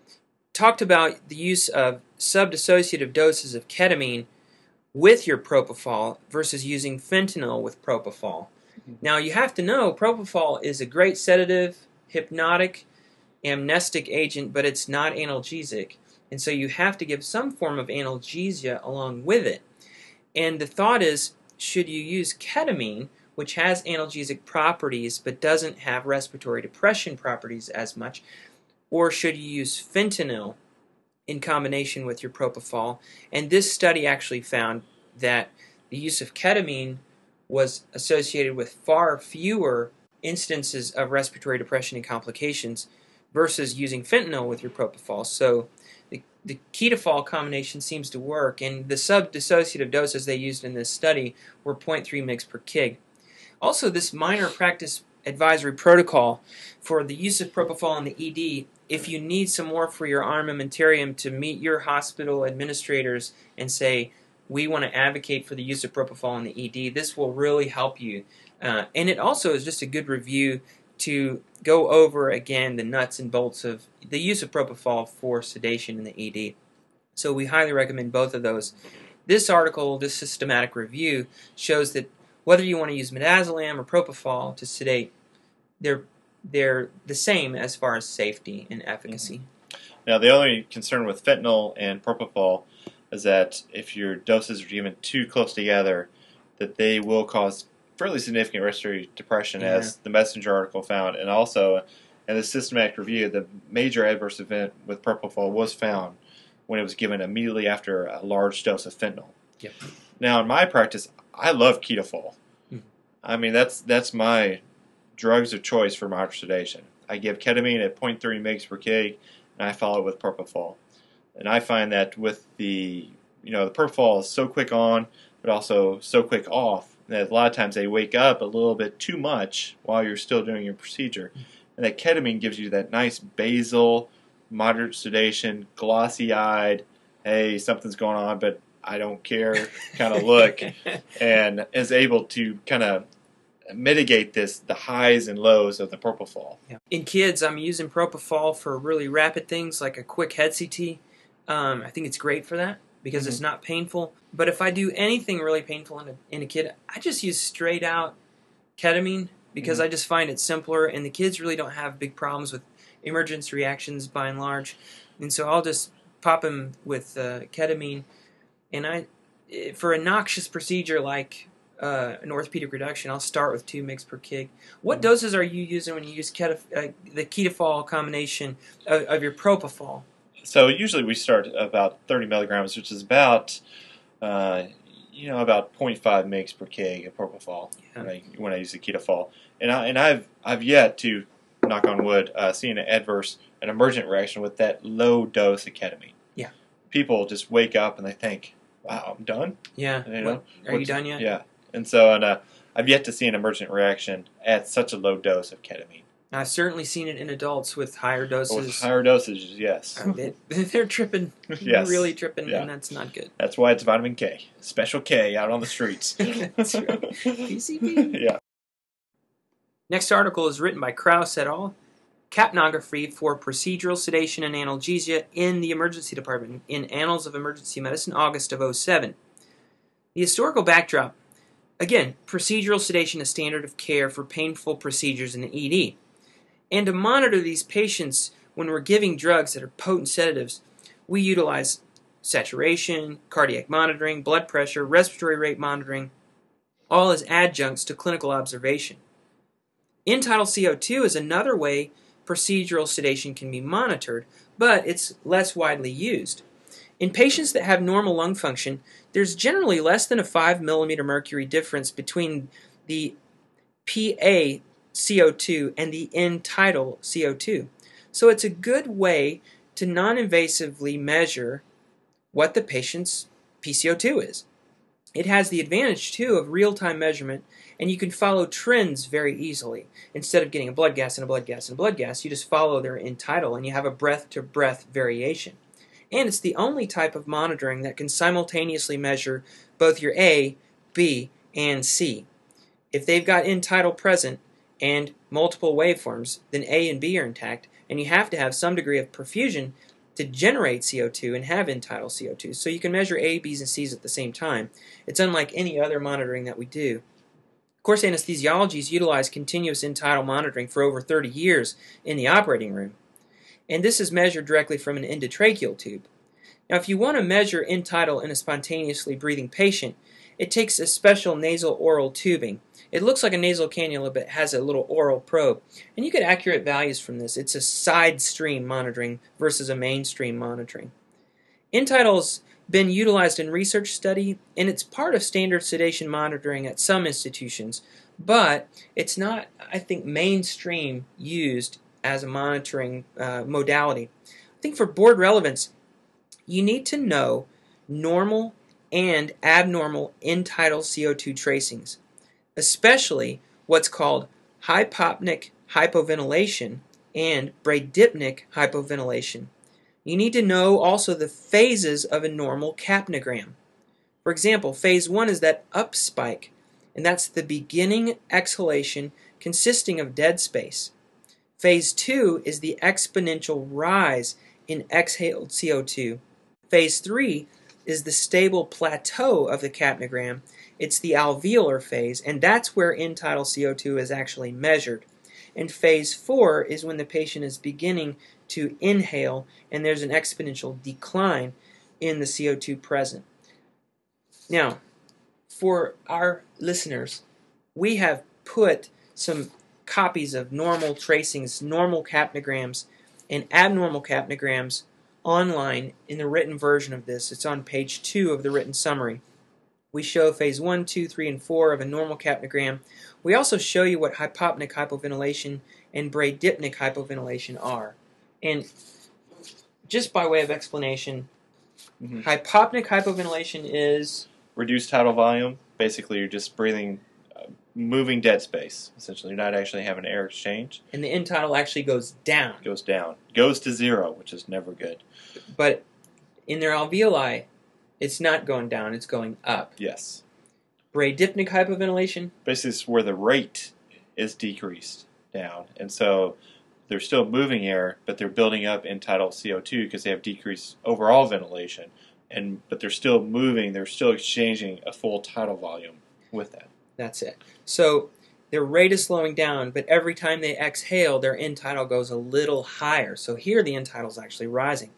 talked about the use of subdissociative doses of ketamine with your propofol versus using fentanyl with propofol. Mm-hmm. Now, you have to know propofol is a great sedative, hypnotic, amnestic agent, but it's not analgesic. And so you have to give some form of analgesia along with it. And the thought is, should you use ketamine, which has analgesic properties but doesn't have respiratory depression properties as much, or should you use fentanyl in combination with your propofol? And this study actually found that the use of ketamine was associated with far fewer instances of respiratory depression and complications versus using fentanyl with your propofol. So the, the ketofol combination seems to work, and the subdissociative doses they used in this study were zero point three milligrams per kilogram. Also, this Minor practice advisory protocol for the use of propofol in the E D, if you need some more for your armamentarium to meet your hospital administrators and say, we want to advocate for the use of propofol in the E D, this will really help you. Uh, and it also is just a good review to go over, again, the nuts and bolts of the use of propofol for sedation in the E D. So we highly recommend both of those. This article, this systematic review, shows that whether you want to use midazolam or propofol to sedate, they're they're the same as far as safety and efficacy. Now, the only concern with fentanyl and propofol is that if your doses are given too close together, that they will cause fairly significant respiratory depression, yeah, as the Messenger article found. And also, in the systematic review, the major adverse event with propofol was found when it was given immediately after a large dose of fentanyl. Yep. Now, in my practice, I love ketofol. Mm-hmm. I mean, that's that's my drugs of choice for moderate sedation. I give ketamine at zero point three milligrams per kilogram, and I follow it with propofol. And I find that with the, you know, the propofol is so quick on, but also so quick off, that a lot of times they wake up a little bit too much while you're still doing your procedure. And that ketamine gives you that nice basal, moderate sedation, glossy-eyed, hey, something's going on, but I don't care kind of look, and is able to kind of mitigate this, the highs and lows of the propofol. Yeah. In kids, I'm using propofol for really rapid things like a quick head C T. Um, I think it's great for that because mm-hmm. it's not painful. But if I do anything really painful in a, in a kid, I just use straight out ketamine because mm-hmm. I just find it simpler, and the kids really don't have big problems with emergency reactions by and large. And so I'll just pop them with uh, ketamine. And I, for a noxious procedure like uh, an orthopedic reduction, I'll start with two milligrams per kilogram. What mm-hmm. doses are you using when you use keto, uh, the ketofol combination of, of your propofol? So usually we start about thirty milligrams, which is about, uh, you know, about zero point five mg per kg of propofol Yeah. when I when I use the Ketofol, and I and I've I've yet to, knock on wood, uh, see an adverse, an emergent reaction with that low dose of ketamine. Yeah. People just wake up and they think, "Wow, I'm done." Yeah. You know, What, are What's- you done yet? Yeah, and so and uh, I've yet to see an emergent reaction at such a low dose of ketamine. I've certainly seen it in adults with higher But doses. with higher dosages, yes. Uh, they, they're tripping, Yes. really tripping, Yeah. and that's not good. That's why it's vitamin K, special K out on the streets. That's right. P C P. Yeah. Next article is written by Krauss et al. Capnography for procedural sedation and analgesia in the emergency department in Annals of Emergency Medicine, August of oh seven. The historical backdrop. Again, procedural sedation is standard of care for painful procedures in the E D. And to monitor these patients when we're giving drugs that are potent sedatives, we utilize saturation, cardiac monitoring, blood pressure, respiratory rate monitoring, all as adjuncts to clinical observation. End-tidal C O two is another way procedural sedation can be monitored, but it's less widely used. In patients that have normal lung function, there's generally less than a five millimeter mercury difference between the P A C O two and the end-tidal C O two. So it's a good way to non-invasively measure what the patient's P C O two is. It has the advantage, too, of real-time measurement, and you can follow trends very easily. Instead of getting a blood gas and a blood gas and a blood gas, you just follow their end-tidal, and you have a breath-to-breath variation. And it's the only type of monitoring that can simultaneously measure both your A, B, and C. If they've got end-tidal present and multiple waveforms, then A and B are intact, and you have to have some degree of perfusion to generate C O two and have end-tidal C O two. So you can measure A, B's, and C's at the same time. It's unlike any other monitoring that we do. Of course, anesthesiology has utilized continuous end-tidal monitoring for over thirty years in the operating room. And this is measured directly from an endotracheal tube. Now, if you want to measure end-tidal in a spontaneously breathing patient, it takes a special nasal oral tubing. It looks like a nasal cannula, but it has a little oral probe. And you get accurate values from this. It's a side stream monitoring versus a mainstream monitoring. End-tidal's been utilized in research study, and it's part of standard sedation monitoring at some institutions, but it's not, I think, mainstream used as a monitoring uh, modality. I think for board relevance, you need to know normal and abnormal end-tidal C O two tracings, especially what's called hypopneic hypoventilation and bradypneic hypoventilation. You need to know also the phases of a normal capnogram. For example, phase one is that up spike, and that's the beginning exhalation consisting of dead space. Phase two is the exponential rise in exhaled C O two. Phase three is the stable plateau of the capnogram. It's the alveolar phase, and that's where end-tidal C O two is actually measured. And phase four is when the patient is beginning to inhale, and there's an exponential decline in the C O two present. Now, for our listeners, we have put some copies of normal tracings, normal capnograms, and abnormal capnograms online in the written version of this. It's on page two of the written summary. We show phase one, two, three, and four of a normal capnogram. We also show you what hypopneic hypoventilation and bradypneic hypoventilation are. And just by way of explanation, mm-hmm. hypopneic hypoventilation is reduced tidal volume. Basically, you're just breathing, uh, moving dead space. Essentially, you're not actually having air exchange. And the end-tidal actually goes down. Goes down. Goes to zero, which is never good. But in their alveoli, it's not going down, it's going up. Yes. Bradypneic hypoventilation? Basically, it's where the rate is decreased down. And so they're still moving air, but they're building up end-tidal C O two because they have decreased overall ventilation. And but they're still moving, they're still exchanging a full tidal volume with that. That's it. So their rate is slowing down, but every time they exhale, their end-tidal goes a little higher. So here the end-tidal is actually rising.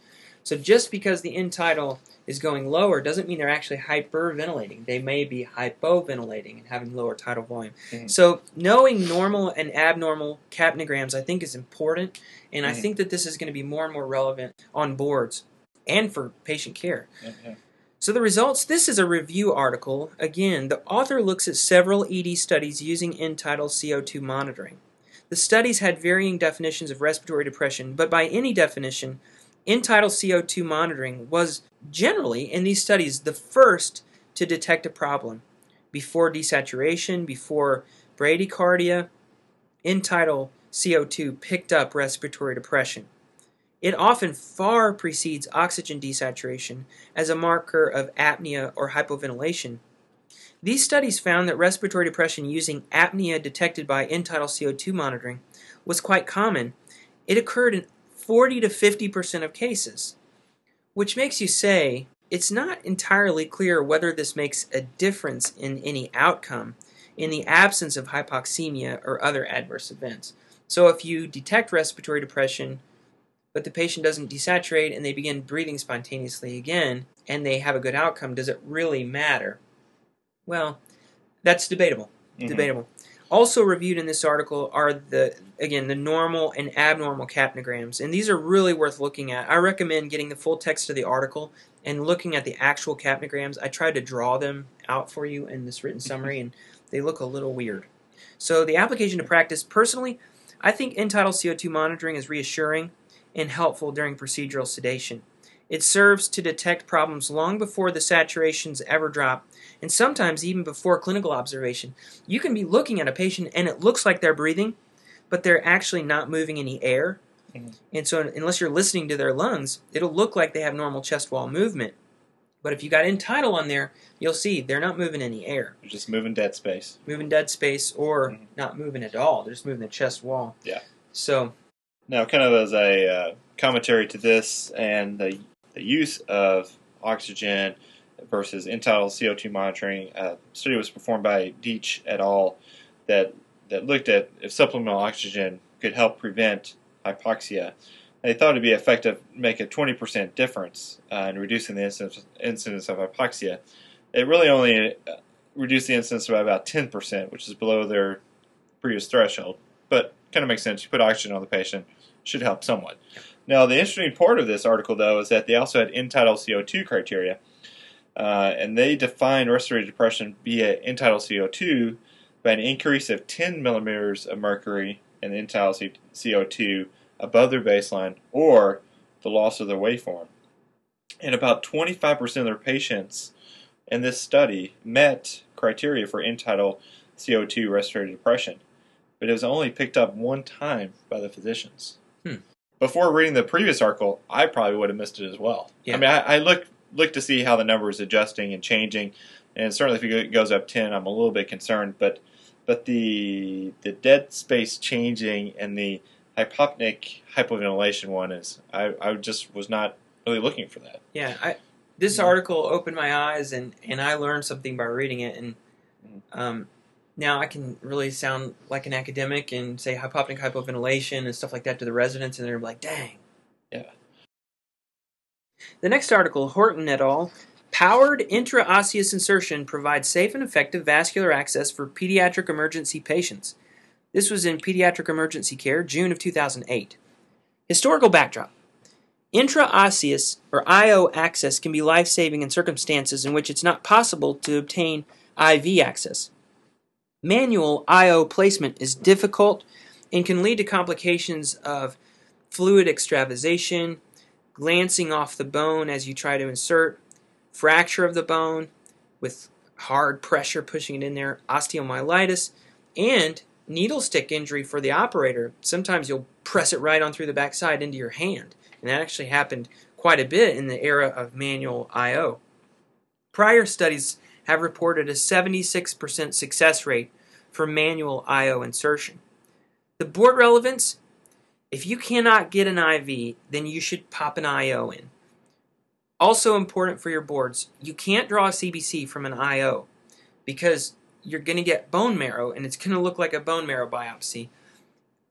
So just because the end tidal is going lower doesn't mean they're actually hyperventilating. They may be hypoventilating and having lower tidal volume. Mm-hmm. So knowing normal and abnormal capnograms I think is important, and mm-hmm. I think that this is going to be more and more relevant on boards and for patient care. Mm-hmm. So the results, this is a review article. Again, the author looks at several E D studies using end tidal C O two monitoring. The studies had varying definitions of respiratory depression, but by any definition, end tidal C O two monitoring was generally, in these studies, the first to detect a problem. Before desaturation, before bradycardia, end tidal C O two picked up respiratory depression. It often far precedes oxygen desaturation as a marker of apnea or hypoventilation. These studies found that respiratory depression using apnea detected by end tidal C O two monitoring was quite common. It occurred in forty to fifty percent of cases, which makes you say it's not entirely clear whether this makes a difference in any outcome in the absence of hypoxemia or other adverse events. So if you detect respiratory depression, but the patient doesn't desaturate and they begin breathing spontaneously again, and they have a good outcome, does it really matter? Well, that's debatable. Mm-hmm. Debatable. Also reviewed in this article are the, again, the normal and abnormal capnograms, and these are really worth looking at. I recommend getting the full text of the article and looking at the actual capnograms. I tried to draw them out for you in this written summary, and they look a little weird. So the application to practice, personally, I think end tidal C O two monitoring is reassuring and helpful during procedural sedation. It serves to detect problems long before the saturations ever drop, and sometimes even before clinical observation. You can be looking at a patient and it looks like they're breathing, but they're actually not moving any air. Mm-hmm. And so unless you're listening to their lungs, it'll look like they have normal chest wall movement. But if you got end tidal on there, you'll see they're not moving any air. They're just moving dead space. Moving dead space or mm-hmm. not moving at all. They're just moving the chest wall. Yeah. So now, kind of as a uh, commentary to this and the, the use of oxygen versus end tidal C O two monitoring, a study was performed by Deitch et al. that that looked at if supplemental oxygen could help prevent hypoxia. They thought it would be effective, make a twenty percent difference uh, in reducing the incidence, incidence of hypoxia. It really only uh, reduced the incidence by about ten percent, which is below their previous threshold. But kind of makes sense. You put oxygen on the patient, should help somewhat. Now, the interesting part of this article, though, is that they also had end tidal C O two criteria, uh, and they defined respiratory depression via end tidal C O two by an increase of ten millimeters of mercury in the end tidal C O two above their baseline or the loss of their waveform. And about twenty-five percent of their patients in this study met criteria for end tidal C O two respiratory depression, but it was only picked up one time by the physicians. Hmm. Before reading the previous article, I probably would have missed it as well. Yeah. I mean, I, I look look to see how the number is adjusting and changing, and certainly if it goes up ten, I'm a little bit concerned. But but the the dead space changing and the hypopneic hypoventilation one is, I, I just was not really looking for that. Yeah, I, this mm-hmm. article opened my eyes, and, and I learned something by reading it, and um, now I can really sound like an academic and say hypopneic hypoventilation and stuff like that to the residents, and they're like, dang. Yeah. The next article, Horton et al., Powered intraosseous insertion provides safe and effective vascular access for pediatric emergency patients. This was in Pediatric Emergency Care, June of two thousand eight. Historical backdrop. Intraosseous, or I O access, can be life-saving in circumstances in which it's not possible to obtain I V access. Manual I O placement is difficult and can lead to complications of fluid extravasation, glancing off the bone as you try to insert, fracture of the bone with hard pressure pushing it in there, osteomyelitis, and needle stick injury for the operator. Sometimes you'll press it right on through the backside into your hand, and that actually happened quite a bit in the era of manual I O. Prior studies have reported a seventy-six percent success rate for manual I O insertion. The board relevance: if you cannot get an I V, then you should pop an I O in. Also important for your boards, you can't draw a C B C from an I O because you're going to get bone marrow, and it's going to look like a bone marrow biopsy.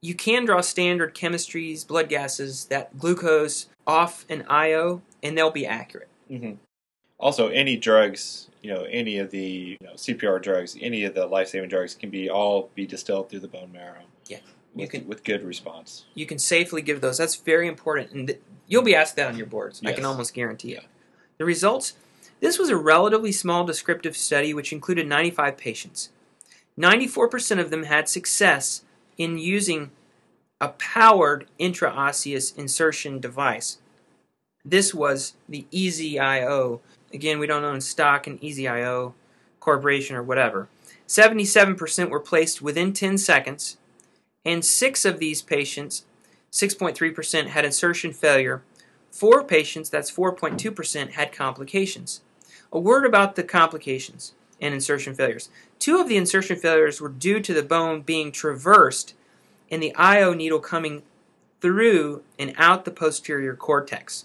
You can draw standard chemistries, blood gases, that glucose off an I O, and they'll be accurate. Mm-hmm. Also, any drugs, you know, any of the you know, C P R drugs, any of the life-saving drugs can be all be distilled through the bone marrow. Yeah, you with, can with good response. You can safely give those. That's very important, and th- you'll be asked that on your boards. Yes. I can almost guarantee yeah. it. The results. This was a relatively small descriptive study, which included ninety-five patients. ninety-four percent of them had success in using a powered intraosseous insertion device. This was the EZ-I-O. Again, we don't own stock in EZ-I-O Corporation or whatever. seventy-seven percent were placed within ten seconds, and six of these patients, six point three percent, had insertion failure. Four patients, that's four point two percent, had complications. A word about the complications and insertion failures. Two of the insertion failures were due to the bone being traversed and the I O needle coming through and out the posterior cortex.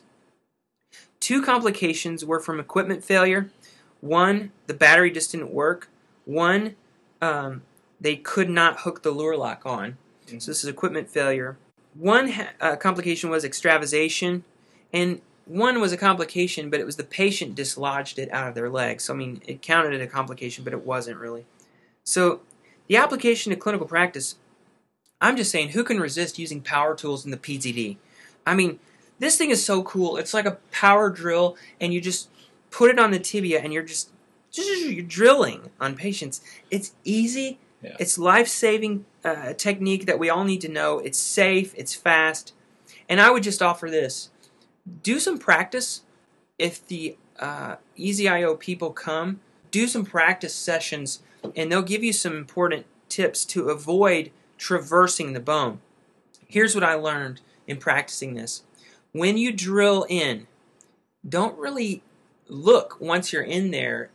Two complications were from equipment failure. One, the battery just didn't work. One, um, they could not hook the lure lock on. Mm-hmm. So this is equipment failure. One ha- uh, complication was extravasation, and one was a complication, but it was the patient dislodged it out of their leg. So, I mean, it counted as a complication, but it wasn't really. So, the application to clinical practice, I'm just saying, who can resist using power tools in the P Z D? I mean, this thing is so cool. It's like a power drill, and you just put it on the tibia, and you're just, just you're drilling on patients. It's easy. Yeah. It's life-saving uh, technique that we all need to know. It's safe. It's fast. And I would just offer this. Do some practice. If the uh, EZ-I-O people come, do some practice sessions, and they'll give you some important tips to avoid traversing the bone. Here's what I learned in practicing this. When you drill in, don't really look once you're in there.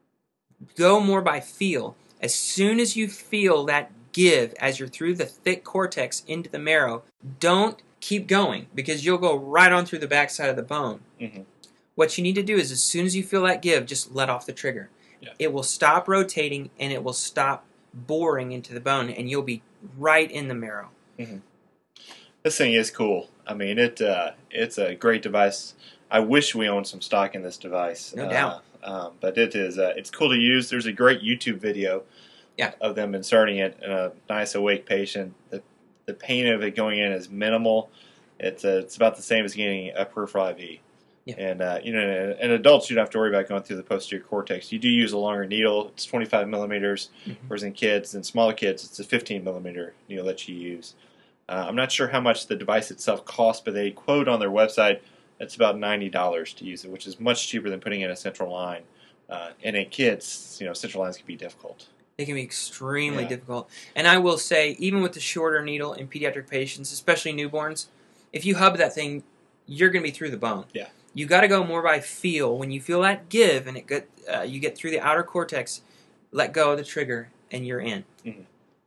Go more by feel. As soon as you feel that give as you're through the thick cortex into the marrow, don't keep going because you'll go right on through the backside of the bone. Mm-hmm. What you need to do is as soon as you feel that give, just let off the trigger. Yeah. It will stop rotating and it will stop boring into the bone, and you'll be right in the marrow. Mm-hmm. This thing is cool. I mean, it uh, it's a great device. I wish we owned some stock in this device. No uh, doubt. Um, but it is uh, it's cool to use. There's a great YouTube video yeah. of them inserting it in a nice awake patient. The the pain of it going in is minimal. It's uh, it's about the same as getting a peripheral I V. Yeah. And uh, you know, in adults, you don't have to worry about going through the posterior cortex. You do use a longer needle. It's twenty-five millimeters, mm-hmm. whereas in kids and smaller kids, it's a fifteen millimeter needle that you use. Uh, I'm not sure how much the device itself costs, but they quote on their website it's about ninety dollars to use it, which is much cheaper than putting in a central line. Uh, and in kids, you know, central lines can be difficult. They can be extremely yeah. difficult. And I will say, even with the shorter needle in pediatric patients, especially newborns, if you hub that thing, you're going to be through the bone. Yeah. You got to go more by feel. When you feel that give and it get, uh, you get through the outer cortex, let go of the trigger, and you're in. Mm-hmm.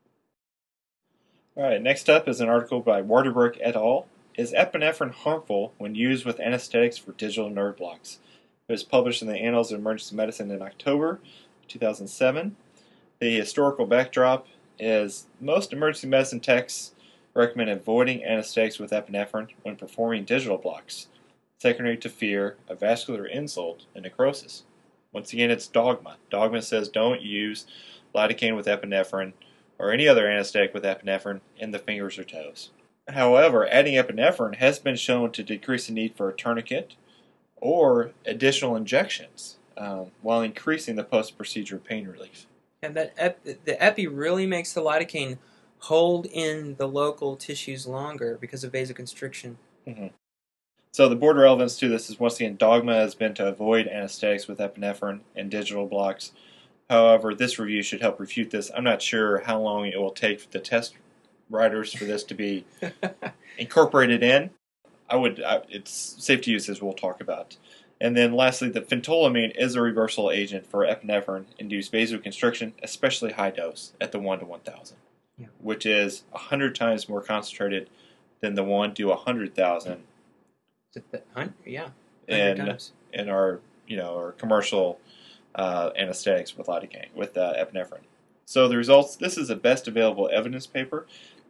All right, next up is an article by Waterberg et al. Is epinephrine harmful when used with anesthetics for digital nerve blocks? It was published in the Annals of Emergency Medicine in October two thousand seven. The historical backdrop is most emergency medicine texts recommend avoiding anesthetics with epinephrine when performing digital blocks, secondary to fear of vascular insult and necrosis. Once again, it's dogma. Dogma says don't use lidocaine with epinephrine or any other anesthetic with epinephrine in the fingers or toes. However, adding epinephrine has been shown to decrease the need for a tourniquet or additional injections um, while increasing the post-procedure pain relief. And that ep- the epi really makes the lidocaine hold in the local tissues longer because of vasoconstriction. Mm-hmm. So the border relevance to this is, once again, dogma has been to avoid anesthetics with epinephrine and digital blocks. However, this review should help refute this. I'm not sure how long it will take for the test writers for this to be incorporated in. I would. I, it's safe to use, as we'll talk about. And then lastly, the phentolamine is a reversal agent for epinephrine-induced vasoconstriction, especially high dose at the one to one thousand, yeah. which is one hundred times more concentrated than the one to one hundred thousand. Yeah, in, in our, you know, our commercial uh, anesthetics with lidocaine, with uh, epinephrine. So the results, this is the best available evidence paper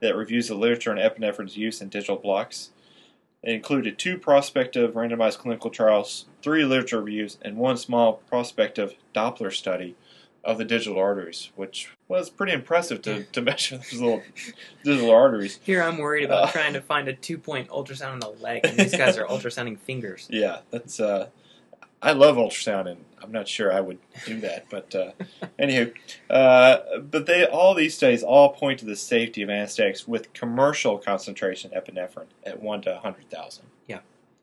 that reviews the literature on epinephrine's use in digital blocks. It included two prospective randomized clinical trials, three literature reviews, and one small prospective Doppler study of the digital arteries, which was pretty impressive to, to measure those little digital arteries. Here I'm worried about Uh, trying to find a two-point ultrasound on the leg, and these guys are ultrasounding fingers. Yeah, that's. Uh, I love ultrasound, and I'm not sure I would do that. But uh, anywho, uh, but they all these studies all point to the safety of anesthetics with commercial concentration epinephrine at one to one hundred thousand. Yeah.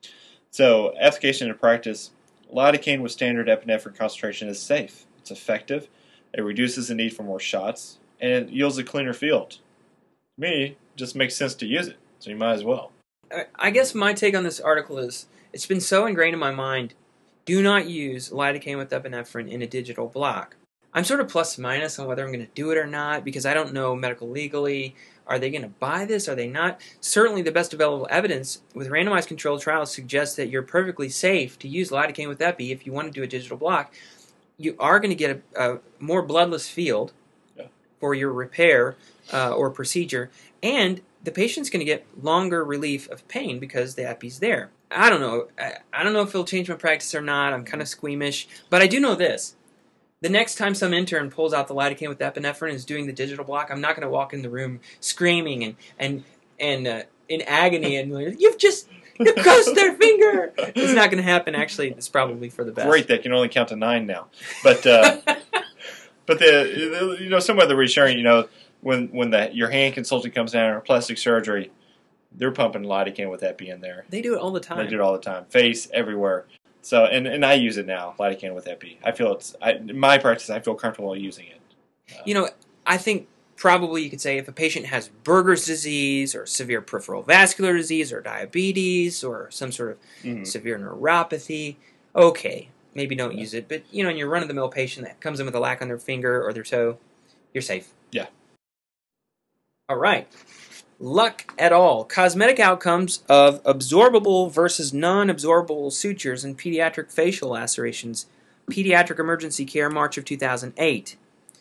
So application in practice, lidocaine with standard epinephrine concentration is safe. It's effective. It reduces the need for more shots, and it yields a cleaner field. To me, it just makes sense to use it, so you might as well. I- I guess my take on this article is it's been so ingrained in my mind. Do not use lidocaine with epinephrine in a digital block. I'm sort of plus minus on whether I'm going to do it or not because I don't know medical legally. Are they going to buy this? Are they not? Certainly the best available evidence with randomized controlled trials suggests that you're perfectly safe to use lidocaine with epi if you want to do a digital block. You are going to get a, a more bloodless field Yeah. for your repair uh, or procedure, and the patient's going to get longer relief of pain because the epi's there. I don't know. I, I don't know if it'll change my practice or not. I'm kind of squeamish. But I do know this. The next time some intern pulls out the lidocaine with epinephrine and is doing the digital block, I'm not going to walk in the room screaming and and, and uh, in agony and like, you've just you crossed their finger. It's not going to happen. Actually, it's probably for the best. Great, they can only count to nine now. But uh, but the, the you know some of the reassuring, you know, when when the your hand consultant comes down or plastic surgery, they're pumping lidocaine with epi in there. They do it all the time. They do it all the time, face everywhere. So and, and I use it now, lidocaine with epi. I feel it's I, in my practice. I feel comfortable using it. Uh, You know, I think probably you could say if a patient has Berger's disease or severe peripheral vascular disease or diabetes or some sort of mhm. severe neuropathy, okay, maybe don't use it. But, you know, in your run-of-the-mill patient that comes in with a lac on their finger or their toe, you're safe. Yeah. All right. Luck et al. Cosmetic outcomes of absorbable versus non-absorbable sutures in pediatric facial lacerations. Pediatric Emergency Care, March of two thousand eight.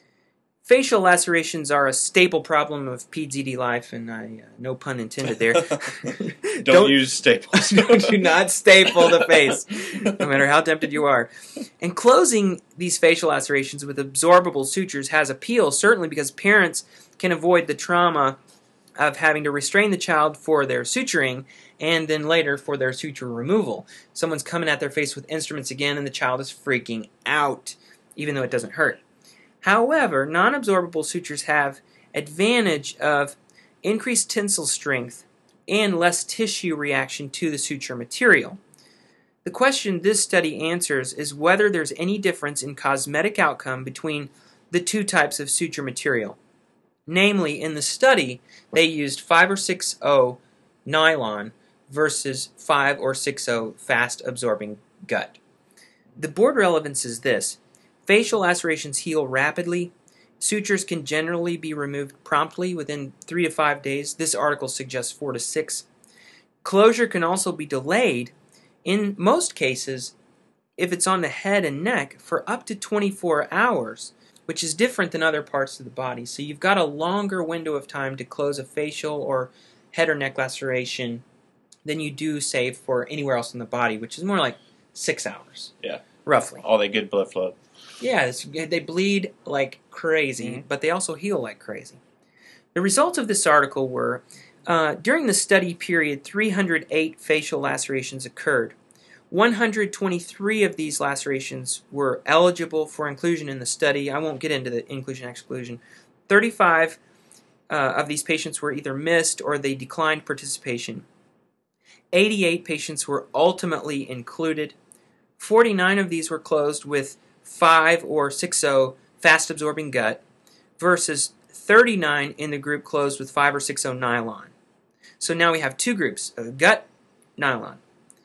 Facial lacerations are a staple problem of P Z D life, and I, uh, no pun intended there. Don't, Don't- use staples. Do not staple the face, no matter how tempted you are. And closing these facial lacerations with absorbable sutures has appeal, certainly because parents can avoid the trauma of having to restrain the child for their suturing and then later for their suture removal. Someone's coming at their face with instruments again and the child is freaking out, even though it doesn't hurt. However, non-absorbable sutures have advantage of increased tensile strength and less tissue reaction to the suture material. The question this study answers is whether there's any difference in cosmetic outcome between the two types of suture material. Namely, in the study, they used five or six oh nylon versus five or six oh fast-absorbing gut. The board relevance is this. Facial lacerations heal rapidly. Sutures can generally be removed promptly within three to five days. This article suggests four to six. Closure can also be delayed, in most cases, if it's on the head and neck, for up to twenty-four hours, which is different than other parts of the body. So you've got a longer window of time to close a facial or head or neck laceration than you do, say, for anywhere else in the body, which is more like six hours. Yeah. Roughly. All that good blood flow. Yeah, it's, they bleed like crazy, Mhm. but they also heal like crazy. The results of this article were, uh, during the study period, three hundred eight facial lacerations occurred. one hundred twenty-three of these lacerations were eligible for inclusion in the study. I won't get into the inclusion-exclusion. thirty-five uh, of these patients were either missed or they declined participation. eighty-eight patients were ultimately included. forty-nine of these were closed with five or six oh fast-absorbing gut versus thirty-nine in the group closed with five or six oh nylon. So now we have two groups, uh, gut, nylon.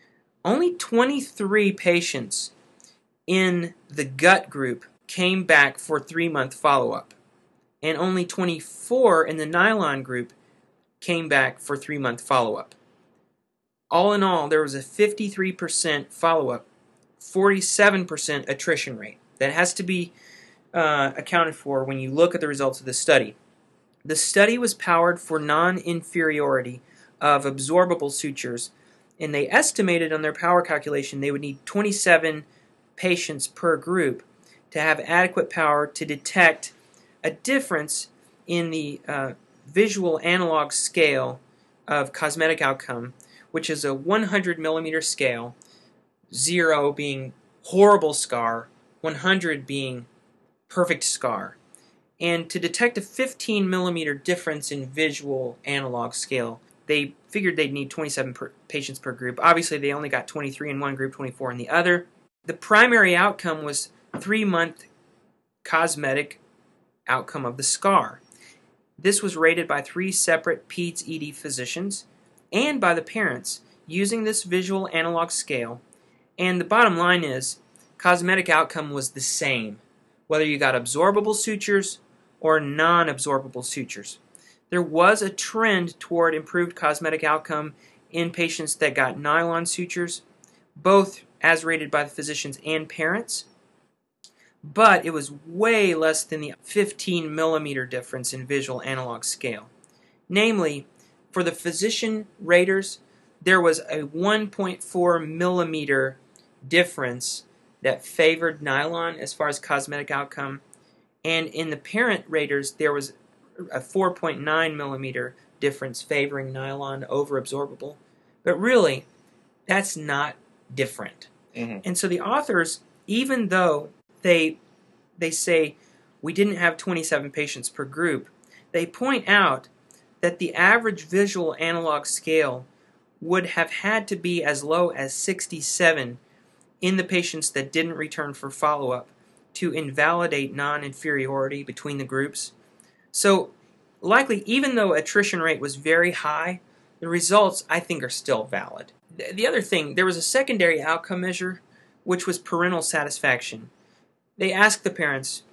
Only twenty-three patients in the gut group came back for three-month follow-up, and only twenty-four in the nylon group came back for three-month follow-up. All in all, there was a fifty-three percent follow-up, forty-seven percent attrition rate. That has to be uh, accounted for when you look at the results of the study. The study was powered for non-inferiority of absorbable sutures, and they estimated on their power calculation they would need twenty-seven patients per group to have adequate power to detect a difference in the uh, visual analog scale of cosmetic outcome, which is a one hundred millimeter scale, zero being horrible scar, one hundred being perfect scar. And to detect a fifteen millimeter difference in visual analog scale, they figured they'd need twenty-seven per patients per group. Obviously, they only got twenty-three in one group, twenty-four in the other. The primary outcome was three-month cosmetic outcome of the scar. This was rated by three separate peds E D physicians and by the parents using this visual analog scale. And the bottom line is, cosmetic outcome was the same, whether you got absorbable sutures or non-absorbable sutures. There was a trend toward improved cosmetic outcome in patients that got nylon sutures, both as rated by the physicians and parents, but it was way less than the fifteen millimeter difference in visual analog scale. Namely, for the physician raters, there was a one point four millimeter difference that favored nylon as far as cosmetic outcome, and in the parent raters, there was a four point nine millimeter difference favoring nylon over absorbable. But really, that's not different. Mm-hmm. And so the authors, even though they they say we didn't have twenty-seven patients per group, they point out that the average visual analog scale would have had to be as low as sixty-seven in the patients that didn't return for follow-up to invalidate non-inferiority between the groups. So likely, even though attrition rate was very high, the results, I think, are still valid. The other thing, there was a secondary outcome measure, which was parental satisfaction. They asked the parents,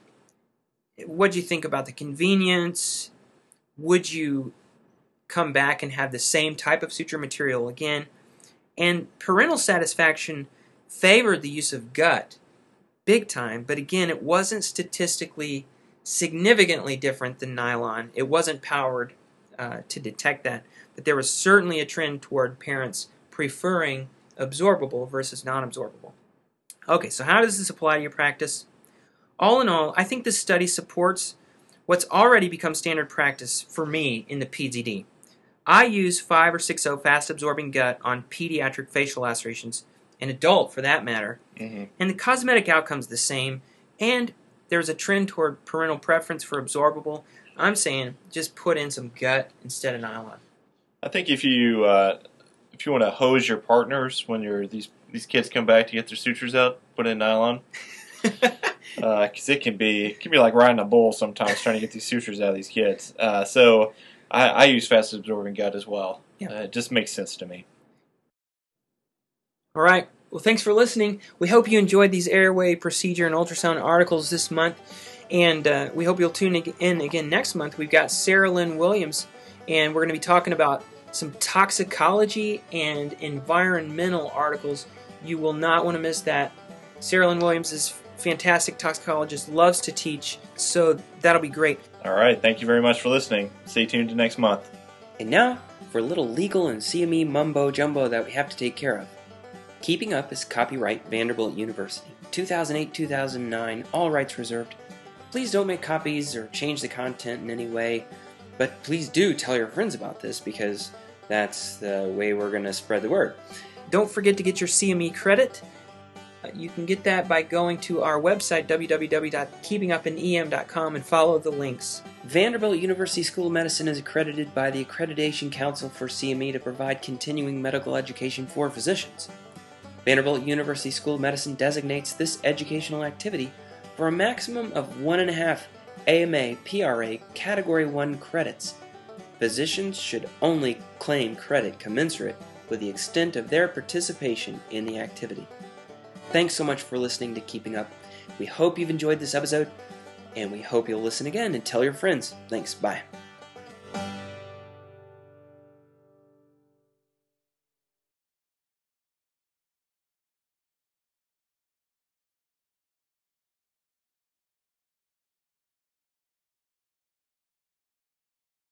what do you think about the convenience? Would you come back and have the same type of suture material again? And parental satisfaction favored the use of gut big time, but again, it wasn't statistically significantly different than nylon. It wasn't powered uh, to detect that, but there was certainly a trend toward parents preferring absorbable versus non-absorbable. Okay, so how does this apply to your practice? All in all, I think this study supports what's already become standard practice for me in the peds E D. I use five or six oh fast-absorbing gut on pediatric facial lacerations, and adult for that matter, mm-hmm. and the cosmetic outcome's the same, and there's a trend toward parental preference for absorbable. I'm saying just put in some gut instead of nylon. I think if you uh, if you want to hose your partners when you're these these kids come back to get their sutures out, put in nylon. Because uh, it can be it can be like riding a bull sometimes trying to get these sutures out of these kids. Uh, so I, I use fast absorbing gut as well. Yeah. Uh, it just makes sense to me. All right. Well, thanks for listening. We hope you enjoyed these airway procedure and ultrasound articles this month, and uh, we hope you'll tune in again next month. We've got Sarah Lynn Williams, and we're going to be talking about some toxicology and environmental articles. You will not want to miss that. Sarah Lynn Williams is a fantastic toxicologist, loves to teach, so that'll be great. All right. Thank you very much for listening. Stay tuned to next month. And now for a little legal and C M E mumbo-jumbo that we have to take care of. Keeping Up is copyright Vanderbilt University, two thousand eight to two thousand nine, all rights reserved. Please don't make copies or change the content in any way, but please do tell your friends about this because that's the way we're going to spread the word. Don't forget to get your C M E credit. Uh, you can get that by going to our website, w w w dot keeping up in e m dot com, and follow the links. Vanderbilt University School of Medicine is accredited by the Accreditation Council for C M E to provide continuing medical education for physicians. Vanderbilt University School of Medicine designates this educational activity for a maximum of one and a half A M A P R A Category one credits. Physicians should only claim credit commensurate with the extent of their participation in the activity. Thanks so much for listening to Keeping Up. We hope you've enjoyed this episode, and we hope you'll listen again and tell your friends. Thanks. Bye.